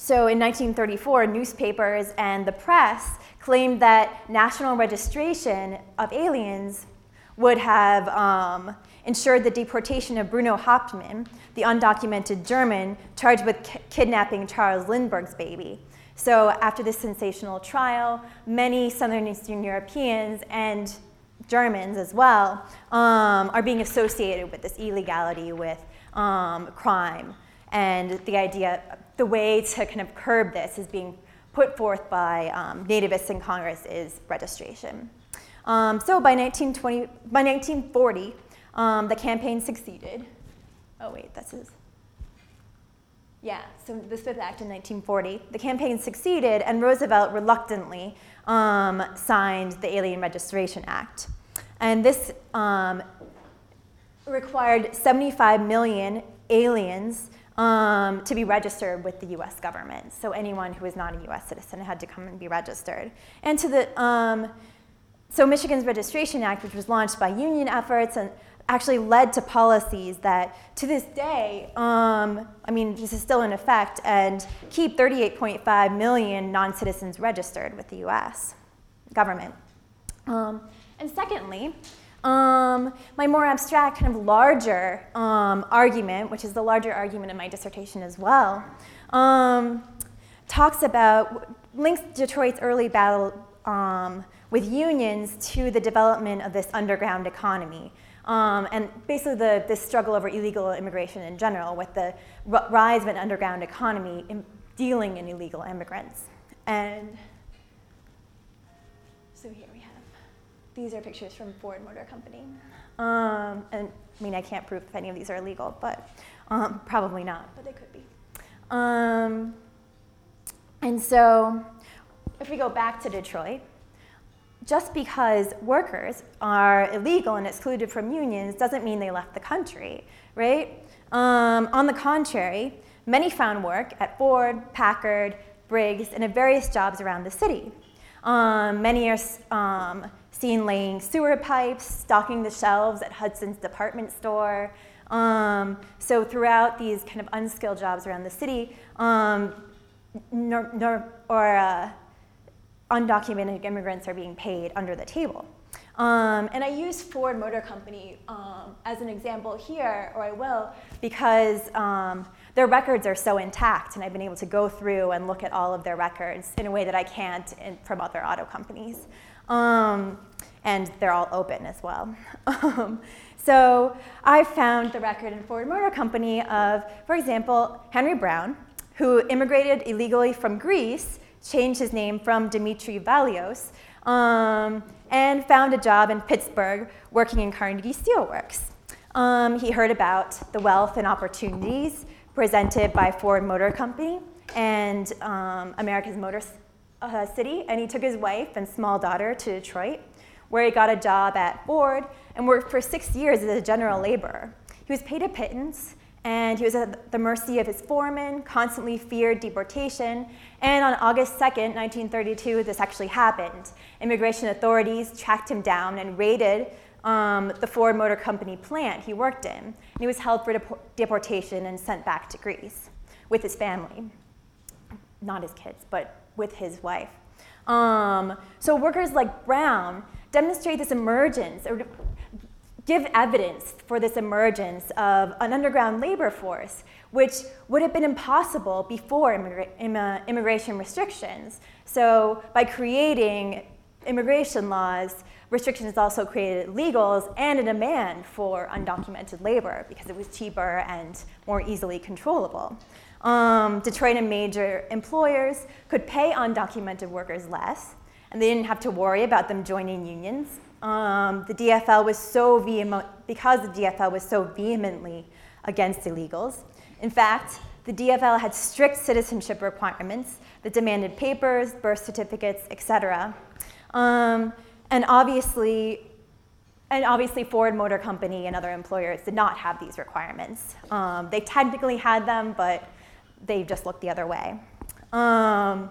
So in nineteen thirty-four, newspapers and the press claimed that national registration of aliens would have um, ensured the deportation of Bruno Hauptmann, the undocumented German charged with ki- kidnapping Charles Lindbergh's baby. So after this sensational trial, many Southern Eastern Europeans and Germans as well um, are being associated with this illegality, with um, crime. And the idea, the way to kind of curb this is being put forth by um, nativists in Congress is registration. Um, so by nineteen twenty, by nineteen forty, um, the campaign succeeded. Oh wait, this is, yeah, so the Smith Act in nineteen forty. The campaign succeeded, and Roosevelt reluctantly um, signed the Alien Registration Act. And this um, required seventy-five million aliens um, to be registered with the U S government. So anyone who was not a U S citizen had to come and be registered. And to the, um, so Michigan's Registration Act, which was launched by union efforts and actually led to policies that to this day, um, I mean, this is still in effect, and keep thirty-eight point five million non-citizens registered with the U S government. Um, and secondly, um, my more abstract, kind of larger um, argument, which is the larger argument in my dissertation as well, um, talks about, links Detroit's early battle um, with unions to the development of this underground economy. Um, and basically the, this struggle over illegal immigration in general, with the r- rise of an underground economy in dealing in illegal immigrants. And so here we have, these are pictures from Ford Motor Company. Um, and I mean, I can't prove if any of these are illegal, but um, probably not, but they could be. Um, and so if we go back to Detroit, just because workers are illegal and excluded from unions doesn't mean they left the country, right? Um, on the contrary, many found work at Ford, Packard, Briggs, and at various jobs around the city. Um, many are um, seen laying sewer pipes, stocking the shelves at Hudson's department store. Um, so throughout these kind of unskilled jobs around the city, um, nor, nor, or uh, undocumented immigrants are being paid under the table. Um, and I use Ford Motor Company um, as an example here, or I will, because um, their records are so intact, and I've been able to go through and look at all of their records in a way that I can't in, from other auto companies. Um, and they're all open as well. Um, so I found the record in Ford Motor Company of, for example, Henry Brown, who immigrated illegally from Greece, changed his name from Dimitri Valios, um, and found a job in Pittsburgh working in Carnegie Steelworks. Um, he heard about the wealth and opportunities presented by Ford Motor Company and um, America's Motor uh, City, and he took his wife and small daughter to Detroit, where he got a job at Ford and worked for six years as a general laborer. He was paid a pittance, and he was at the mercy of his foreman, constantly feared deportation, and on August second, nineteen thirty-two, this actually happened. Immigration authorities tracked him down and raided um, the Ford Motor Company plant he worked in, and he was held for dep- deportation and sent back to Greece with his family. Not his kids, but with his wife. Um, so workers like Brown demonstrate this emergence, or give evidence for this emergence of an underground labor force, which would have been impossible before immigra- Im- uh, immigration restrictions. So by creating immigration laws, restrictions also created legals and a demand for undocumented labor because it was cheaper and more easily controllable. Um, Detroit and major employers could pay undocumented workers less, and they didn't have to worry about them joining unions. Um, the D F L was so vehement, because the D F L was so vehemently against illegals. In fact, the D F L had strict citizenship requirements that demanded papers, birth certificates, et cetera. Um, and obviously, and obviously Ford Motor Company and other employers did not have these requirements. Um, they technically had them, but they just looked the other way. Um,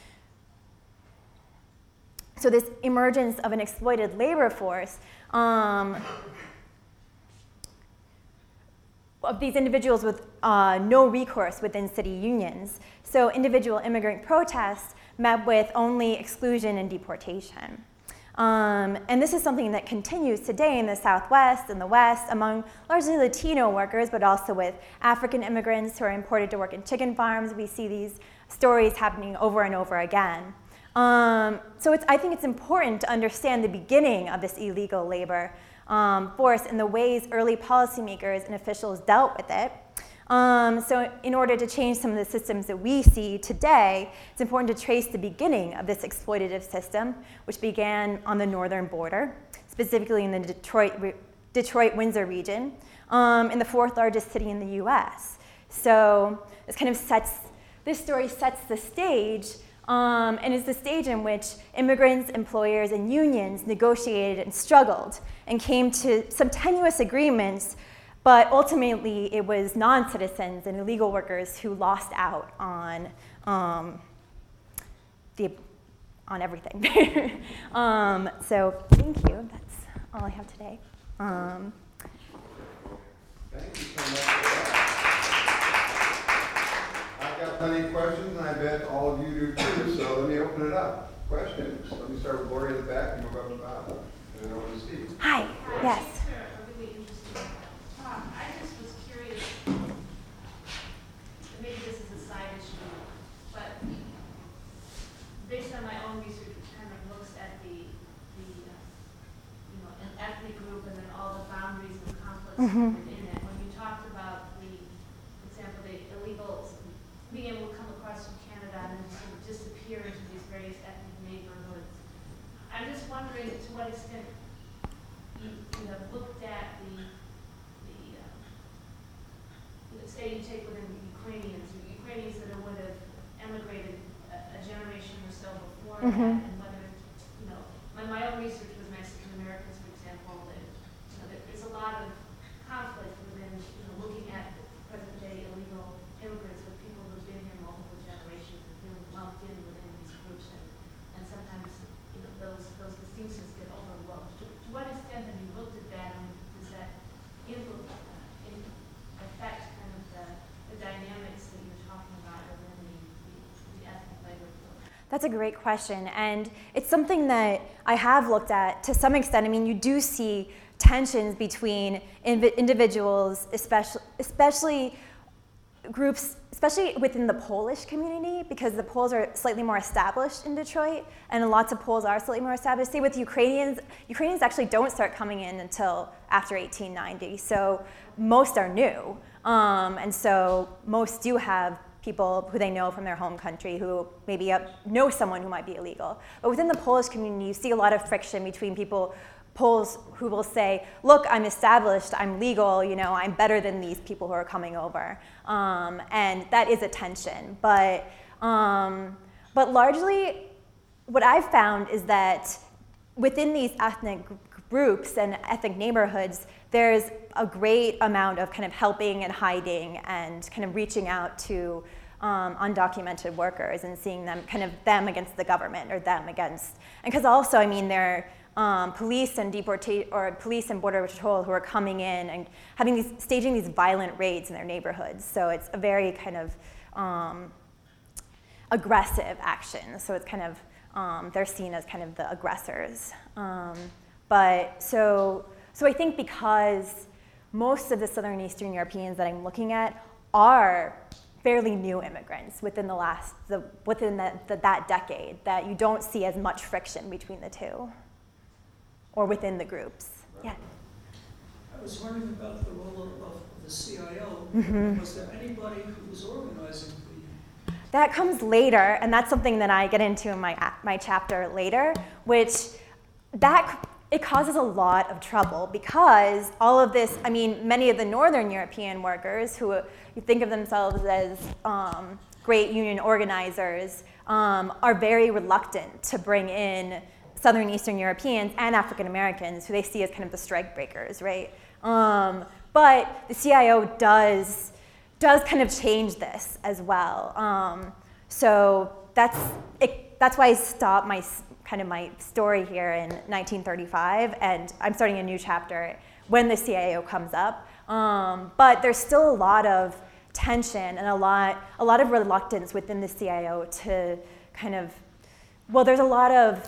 So this emergence of an exploited labor force um, of these individuals with uh, no recourse within city unions. So individual immigrant protests met with only exclusion and deportation. Um, and this is something that continues today in the Southwest and the West among largely Latino workers, but also with African immigrants who are imported to work in chicken farms. We see these stories happening over and over again. Um, so it's, I think it's important to understand the beginning of this illegal labor um, force and the ways early policymakers and officials dealt with it. Um, so in order to change some of the systems that we see today, it's important to trace the beginning of this exploitative system, which began on the northern border, specifically in the Detroit, Detroit-Windsor region, um, in the fourth largest city in the U S. So this kind of sets, this story sets the stage um, and is the stage in which immigrants, employers, and unions negotiated and struggled and came to some tenuous agreements. But ultimately, it was non-citizens and illegal workers who lost out on um, the on everything. um, so thank you. That's all I have today. Um, Thank you so much for that. I've got plenty of questions, and I bet all of you do too. So let me open it up. Questions. Let me start with Lori at the back and move up to Bob, and then over to Steve. Hi. Yes. Based on my own research, which kind of looks at the, the uh, you know, an ethnic group and then all the boundaries and conflicts Mm-hmm. within it. When you talked about the, for example, the illegals being able to come across from Canada and then sort of disappear into these various ethnic neighborhoods, I'm just wondering to what extent you, you have looked at the, the uh, let's say you take within the Ukrainians, Ukrainians that would have emigrated a generation or so before Mm-hmm. that, and whether, you know, my, my own research was Mexican Americans, for example, that, you know, that there's a lot of conflict within, you know, looking at present day illegal immigrants with people who've been here multiple generations and feeling lumped in within these groups, and, and sometimes, you know, those those distinctions get overlooked. To, to what extent have you looked at that, and does that influence, uh, in, affect kind of the, the dynamics that you're talking about within the, the, the ethnic labor force? That's a great question, and it's something that I have looked at to some extent. I mean, you do see tensions between inv- individuals, especially, especially groups, especially within the Polish community, because the Poles are slightly more established in Detroit, and lots of Poles are slightly more established. See, with Ukrainians, Ukrainians actually don't start coming in until after eighteen ninety, so most are new, um, and so most do have people who they know from their home country who maybe uh, know someone who might be illegal. But within the Polish community, you see a lot of friction between people, Poles who will say, look, I'm established, I'm legal, you know, I'm better than these people who are coming over. Um, and that is a tension. But, um, but largely, what I've found is that within these ethnic groups and ethnic neighborhoods, there's a great amount of kind of helping and hiding and kind of reaching out to um, undocumented workers and seeing them kind of them against the government or them against, and because also, I mean, they're um, police and deportation or police and border patrol who are coming in and having these, staging these violent raids in their neighborhoods. So it's a very kind of um, aggressive action. So it's kind of, um, they're seen as kind of the aggressors. Um, but so, So I think because most of the Southern Eastern Europeans that I'm looking at are fairly new immigrants within the last, the, within the, the, that decade, that you don't see as much friction between the two or within the groups. Yeah. I was wondering about the role of, of the C I O. Mm-hmm. Was there anybody who was organizing the? That comes later, and that's something that I get into in my my chapter later, which that. It causes a lot of trouble because all of this, I mean, many of the Northern European workers who think of themselves as um, great union organizers um, are very reluctant to bring in Southern Eastern Europeans and African Americans who they see as kind of the strike breakers, right? Um, but the C I O does, does kind of change this as well. Um, so that's, it, that's why I stopped my kind of my story here in nineteen thirty-five, and I'm starting a new chapter when the C I O comes up, Um, but there's still a lot of tension and a lot, a lot of reluctance within the C I O to kind of, well, there's a lot of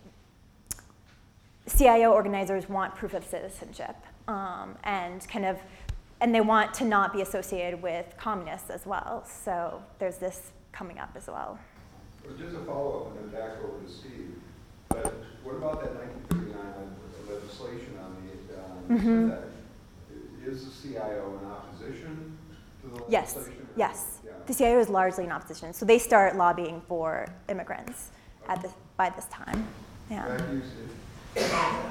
C I O organizers want proof of citizenship, um, and kind of, and they want to not be associated with communists as well. So there's this coming up as well. Well, just a follow-up and then back over to Steve. But what about that nineteen thirty-nine legislation on the um, Mm-hmm. that, is the C I O in opposition to the Yes, legislation? yes. Yeah. The C I O is largely in opposition, so they start lobbying for immigrants at this, by this time. Yeah. Back to you, Steve.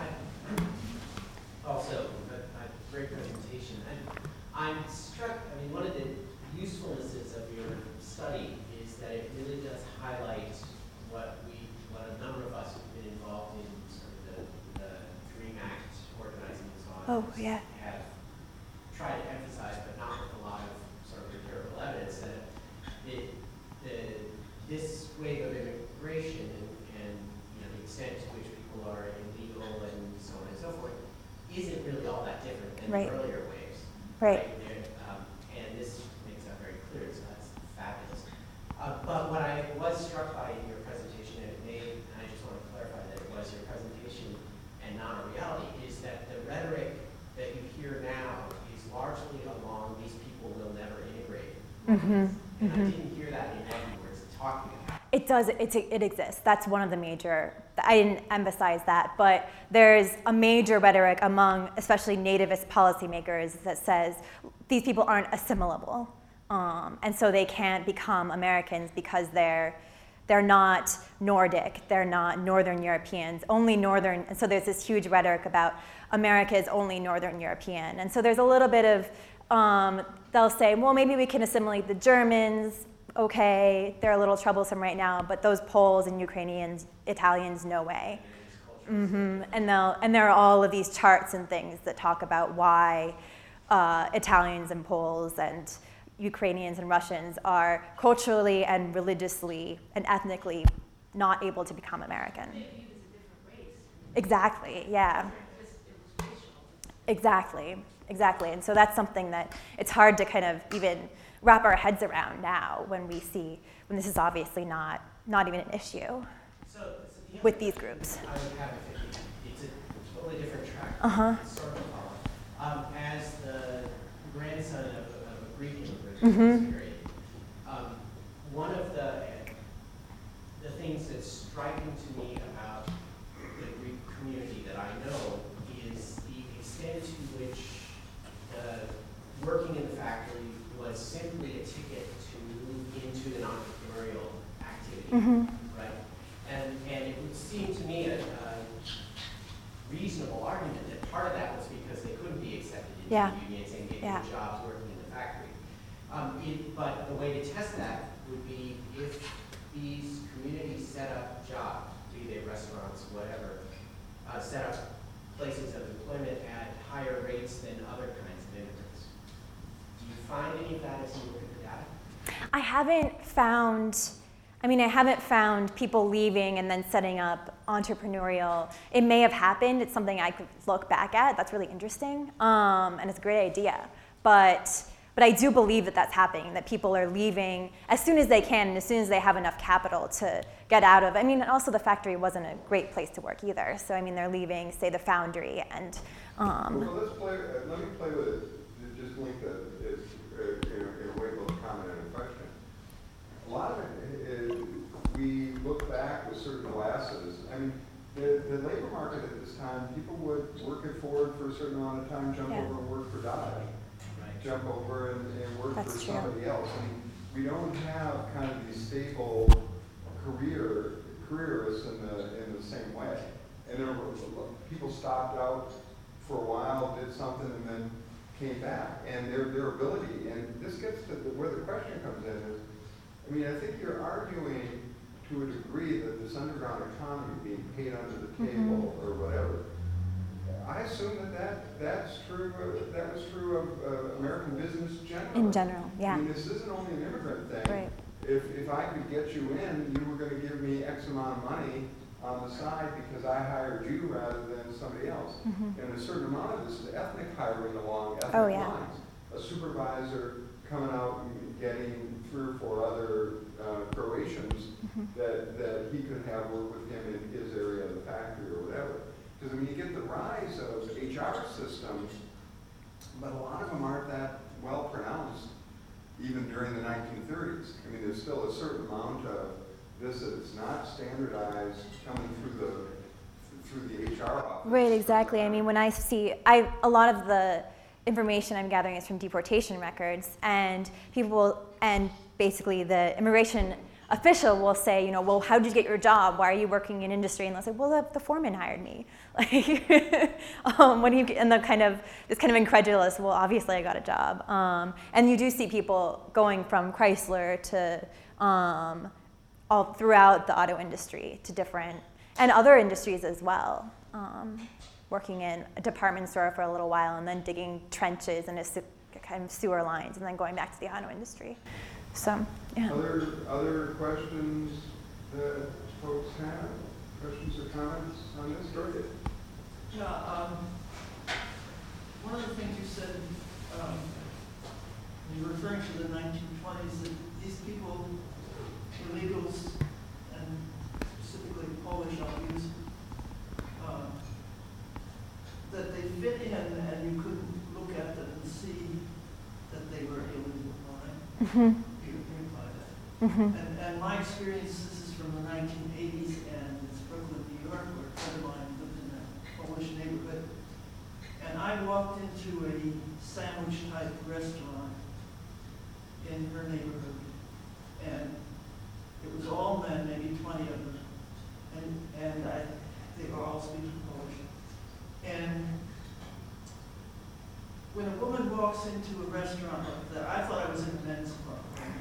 Also, a, a great presentation. And I'm struck, I mean, one of the usefulnesses of your study is that it really does highlight what we, what a number of us who've been involved in sort of the, the DREAM Act organizing and so on Oh, yeah. have tried to emphasize, but not with a lot of sort of empirical evidence, that it, the, this wave of immigration and, and you know, the extent to which people are illegal and so on and so forth isn't really all that different than Right. the earlier waves. Right. There, um, and this makes that very clear, so that's fabulous. Uh, but what I was struck by in your presentation, and it made, and I just want to clarify that it was your presentation and not a reality, is that the rhetoric that you hear now is largely along these people will never integrate. Mm-hmm. And I didn't hear that in one words talking about. It does, it, it exists. That's one of the major, I didn't emphasize that, but there's a major rhetoric among especially nativist policymakers that says these people aren't assimilable. Um, and so they can't become Americans because they're, they're not Nordic, they're not Northern Europeans, only Northern, and so there's this huge rhetoric about America is only Northern European. And so there's a little bit of, um, they'll say, well, maybe we can assimilate the Germans, okay, they're a little troublesome right now, but those Poles and Ukrainians, Italians, no way. Mm-hmm. And, they'll, and there are all of these charts and things that talk about why uh, Italians and Poles and Ukrainians and Russians are culturally and religiously and ethnically not able to become American. They viewed as a different race. Exactly, yeah. It was, it was racial. Exactly, exactly. And so that's something that it's hard to kind of even wrap our heads around now when we see, when this is obviously not, not even an issue So, so the with other these groups. I would have it, it's a totally different track. Uh-huh. It's sort of follow. Um, as the grandson of, of a Greek immigrant Mhm. in this period, um, one of the the things that's striking to me about the Greek community that I know is the extent to which uh, working in the factory was simply a ticket to move into an entrepreneurial activity, Mhm. right? And and it would seem to me a, a reasonable argument that part of that was because they couldn't be accepted into Yeah. unions and get Yeah. good jobs working in the factory. Um, it, but the way to test that would be if these communities set up jobs, be they restaurants, whatever, uh, set up places of employment at higher rates than other kinds of immigrants. Do you find any of that as you look at the data? I haven't found, I mean, I haven't found people leaving and then setting up entrepreneurial. It may have happened. It's something I could look back at. That's really interesting, um, and it's a great idea. But but I do believe that that's happening. That people are leaving as soon as they can, and as soon as they have enough capital to get out of. I mean, also the factory wasn't a great place to work either. So I mean, they're leaving, say, the foundry, and um, Well, let's play, uh, let me play with it, to just link that, is, uh, in, a, in a way, both comment and a question. A lot of it, is, we look back with certain glasses. I mean, the, the labor market at this time, people would work at Ford for a certain amount of time, jump Yeah. over and work for Dodge, Right. jump over and, and work That's for true. somebody else. I mean, we don't have kind of these stable career, careerists in the, in the same way. And there were, people stopped out for a while, did something, and then came back. And their, their ability, and this gets to the, where the question comes in is, I mean, I think you're arguing to a degree that this underground economy being paid under the table Mhm. or whatever. I assume that, that that's true, uh, that was true of uh, American business generally. in general, yeah, I mean, this isn't only an immigrant thing. right. If, if I could get you in, you were gonna give me X amount of money, on the side because I hired you rather than somebody else. Mm-hmm. And a certain amount of this is ethnic hiring along ethnic Oh, yeah. lines. A supervisor coming out and getting three or four other uh, Croatians Mm-hmm. that, that he could have work with him in his area of the factory or whatever. Because I mean, you get the rise of H R systems, but a lot of them aren't that well pronounced even during the nineteen thirties. I mean, there's still a certain amount of visits, not standardized coming through the through the H R office. Right, exactly. I mean, when I see, I a lot of the information I'm gathering is from deportation records, and people will, and basically the immigration official will say, you know, well, how did you get your job? Why are you working in industry? And they'll say, well, the, the foreman hired me. Like, um, when you and the kind of this kind of incredulous, well, obviously I got a job. Um, and you do see people going from Chrysler to um, all throughout the auto industry to different and other industries as well. Um, working in a department store for a little while and then digging trenches and a se- kind of sewer lines and then going back to the auto industry. So, yeah. Other, other questions that folks have? Questions or comments on this? Dorothy? Yeah, um, one of the things you said, um, when you were referring to the nineteen twenties, that these people, illegals, and specifically Polish, I'll use, um, that they fit in and you couldn't look at them and see that they were illegal, right? Mm-hmm. You agree by that? Mm-hmm. And, and my experience, this is from the nineteen eighties, and it's Brooklyn, New York, where a friend of mine lived in a Polish neighborhood. And I walked into a sandwich-type restaurant in her neighborhood, and it was all men, maybe twenty of them, and, and I, they were all speaking Polish. And when a woman walks into a restaurant like that, I thought I was in a men's club.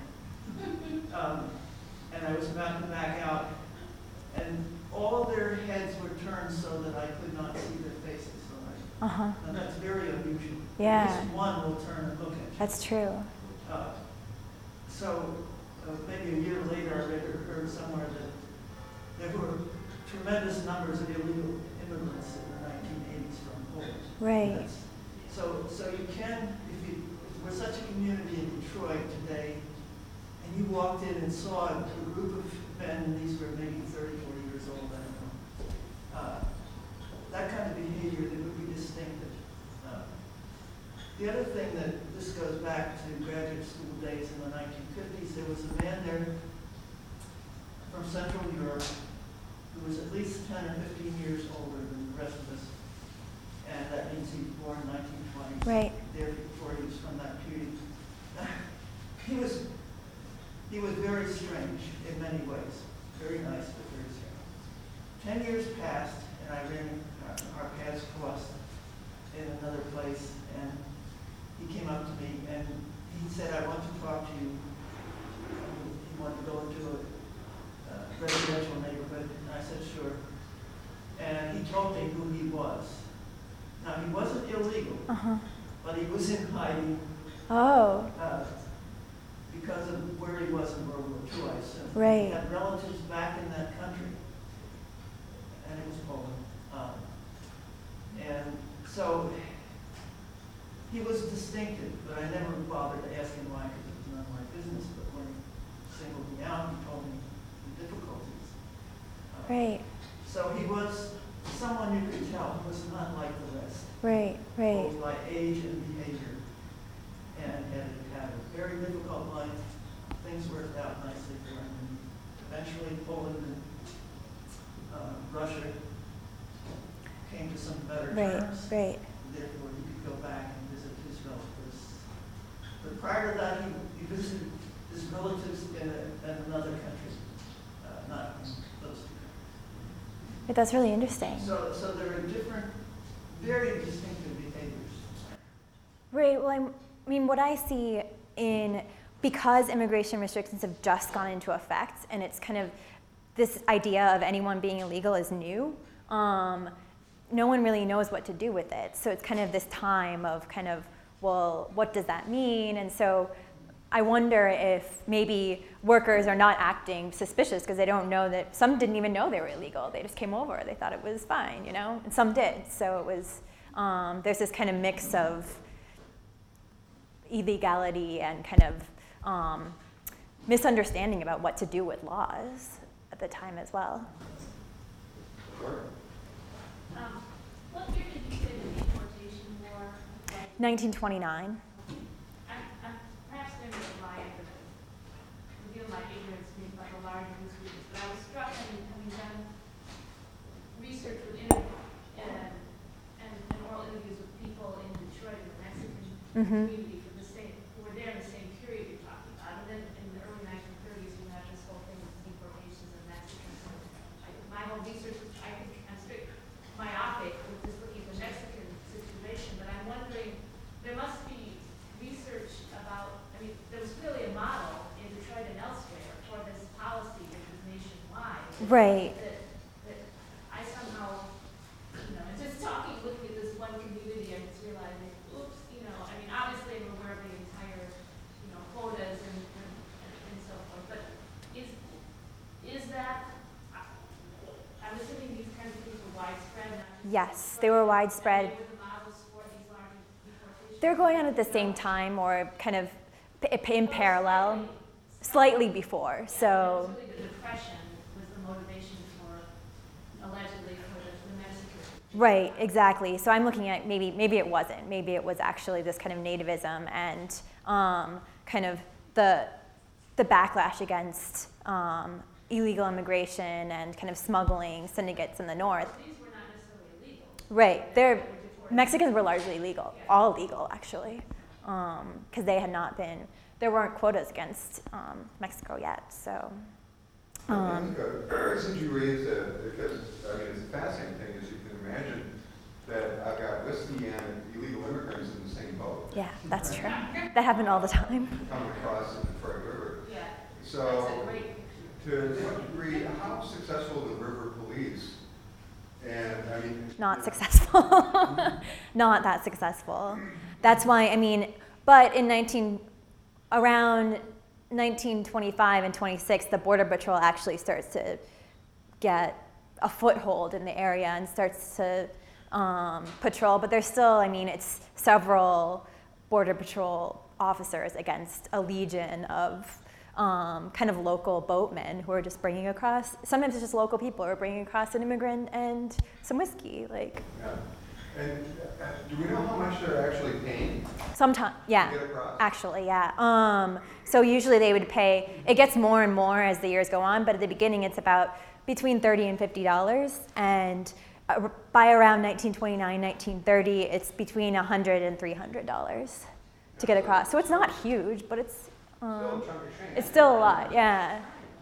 Um, and I was about to back out, and all their heads were turned so that I could not see their faces. So I, Uh-huh. and that's very unusual. Yeah. At least one will turn and look at you. That's true. Uh, so uh, maybe a year later, I read or heard somewhere that there were tremendous numbers of illegal immigrants in the nineteen eighties from Poland. Right. That's- So, so you can, if you, if we're such a community in Detroit today, and you walked in and saw a, a group of men, and these were maybe thirty, forty years old, I don't know, uh, that kind of behavior that would be distinctive. Uh, the other thing that, this goes back to graduate school days in the nineteen fifties, there was a man there from Central Europe who was at least ten or fifteen years older than the rest of us. And that means he was born in nineteen twenty. Right. Therefore, he was from that period. he was he was very strange in many ways. Very nice, but very strange. Ten years passed, and I ran uh, our paths crossed in another place, and he came up to me and he said, "I want to talk to you." He wanted to go into a uh, residential neighborhood, and I said, "Sure." And he told me who he was. Now, he wasn't illegal, Uh-huh. but he was in hiding Oh. uh, because of where he was in World War Two, I assume. Right. He had relatives back in that country, and it was Poland. Um, and so he was distinctive, but I never bothered to ask him why, because it was none of my business. But when he singled me out, he told me the difficulties. Uh, Right. So he was someone you could tell was not like the rest, Right. Right. both by age and behavior, and had had a very difficult life. Things worked out nicely for him. And eventually, Poland and uh, Russia came to some better Right. terms. Right. Therefore, he could go back and visit his relatives. But prior to that, he, he visited his relatives in, a, in another country, uh, not in those two countries. But that's really interesting. So, so there are different, very distinctive behaviors. Right. Well, I'm, I mean, what I see in, because immigration restrictions have just gone into effect, and it's kind of this idea of anyone being illegal is new. Um, no one really knows what to do with it. So it's kind of this time of kind of, well, what does that mean? And so I wonder if maybe workers are not acting suspicious because they don't know that, some didn't even know they were illegal. They just came over, they thought it was fine, you know, and some did. So it was, um, there's this kind of mix of illegality and kind of um, misunderstanding about what to do with laws at the time as well. Um, what year did you say the deportation war was? nineteen twenty-nine. I'm, I'm perhaps going to lie to reveal my ignorance maybe about the larger history, but I was struck in having done research with inter- and, and, and oral interviews with people in Detroit in the Mexican Mm-hmm. community from the same, who were there in the same period you're talking about. And then in the early nineteen thirties, you had this whole thing with deportations of Mexicans. And I, my whole research was, I think, I'm straight myopic with just looking at the Mexican situation, but I'm wondering, there must be research about, I mean, there was clearly a model in Detroit and elsewhere for this policy that was nationwide. Right. That, that I somehow, you know, and just talking, looking at this one community, I'm just realizing, oops, you know, I mean, obviously I'm aware of the entire, you know, quotas and, and, and so forth, but is, is that, I'm assuming these kinds of things were widespread, not just. Yes, they were widespread. And they were the models for these large deportations? They're going on at the same time or kind of p- in parallel, slightly before. So, It was really the depression was the motivation for, allegedly, for the, the Mexicans. right, exactly. So I'm looking at maybe maybe it wasn't. Maybe it was actually this kind of nativism and um, kind of the the backlash against um, illegal immigration and kind of smuggling syndicates in the north. These were not necessarily illegal. Right, they're They were deported. Mexicans were largely legal, all legal actually, because they had not been. There weren't quotas against um, Mexico yet, so. Um, Since you raised that, because, I mean, it's a fascinating thing, as you can imagine, that I've got whiskey and illegal immigrants in the same boat. yeah, that's true. That happened all the time. Coming across the Detroit River. Yeah. So, That's a great picture. to what degree, how successful the river police, and, I mean. Not successful. Not that successful. That's why, I mean, but in nineteen, around nineteen twenty-five and twenty-six, the Border Patrol actually starts to get a foothold in the area and starts to um, patrol. But there's still, I mean, it's several Border Patrol officers against a legion of um, kind of local boatmen who are just bringing across, sometimes it's just local people who are bringing across an immigrant and some whiskey, like. Yeah. And uh, do we know how much they're actually paying? Sometimes, yeah, To get across? actually, yeah. Um, so usually they would pay, it gets more and more as the years go on, but at the beginning it's about between thirty and fifty dollars, and uh, by around nineteen twenty-nine, nineteen thirty, it's between one hundred and three hundred dollars to get across. So it's not huge, but it's, Still a um, chunk of change. it's still a lot, yeah.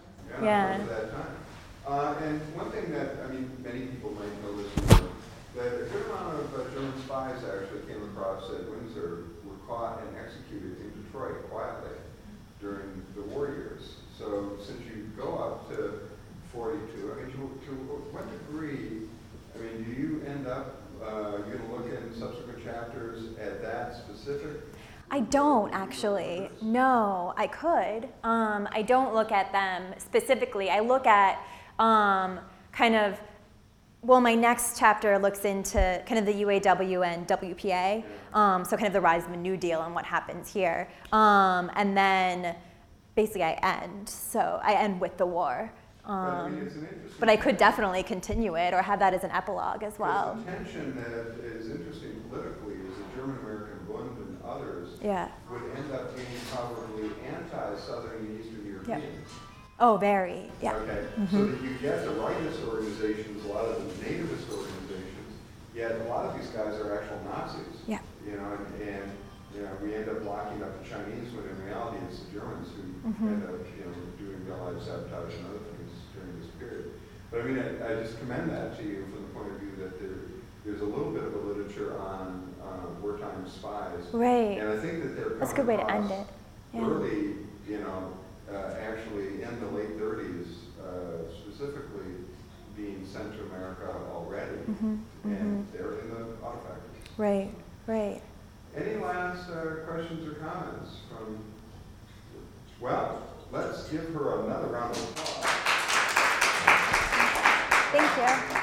Yeah. For that time. Uh, and one thing that, I mean, many people might know this, is that a good amount of uh, German spies actually came across at Windsor, were caught and executed in Detroit quietly during the war years. So since you go up to forty-two, I mean, to, to what degree, I mean, do you end up, uh, you're gonna look in subsequent chapters at that specific? I don't actually. No, I could. Um, I don't look at them specifically. I look at um, kind of, well, my next chapter looks into kind of the U A W and W P A, um, so kind of the rise of the New Deal and what happens here. Um, and then basically I end. So I end with the war. But, I mean, Um, it's an interesting but I could definitely continue it or have that as an epilogue as well. There's a tension that is interesting politically is the German-American Bund and others Yeah. would end up being probably anti-Southern and Eastern Europeans. Oh, very. Yeah. Okay, so that you get the rightist organizations, a lot of the nativist organizations, yet a lot of these guys are actual Nazis. Yeah. You know, and, and you know, we end up locking up the Chinese when in reality it's the Germans who Mhm. end up, you know, doing real-life sabotage and other things during this period. But I mean, I, I just commend that to you from the point of view that there, there's a little bit of a literature on uh, wartime spies. Right. And I think that they're That's a coming good way to end across it. Yeah. early, you know, uh, actually in the late thirties, uh, specifically being sent to America already. Mhm, And they're in the auto factories. Right, right. Any last uh, questions or comments from Well, let's give her another round of applause. Thank you.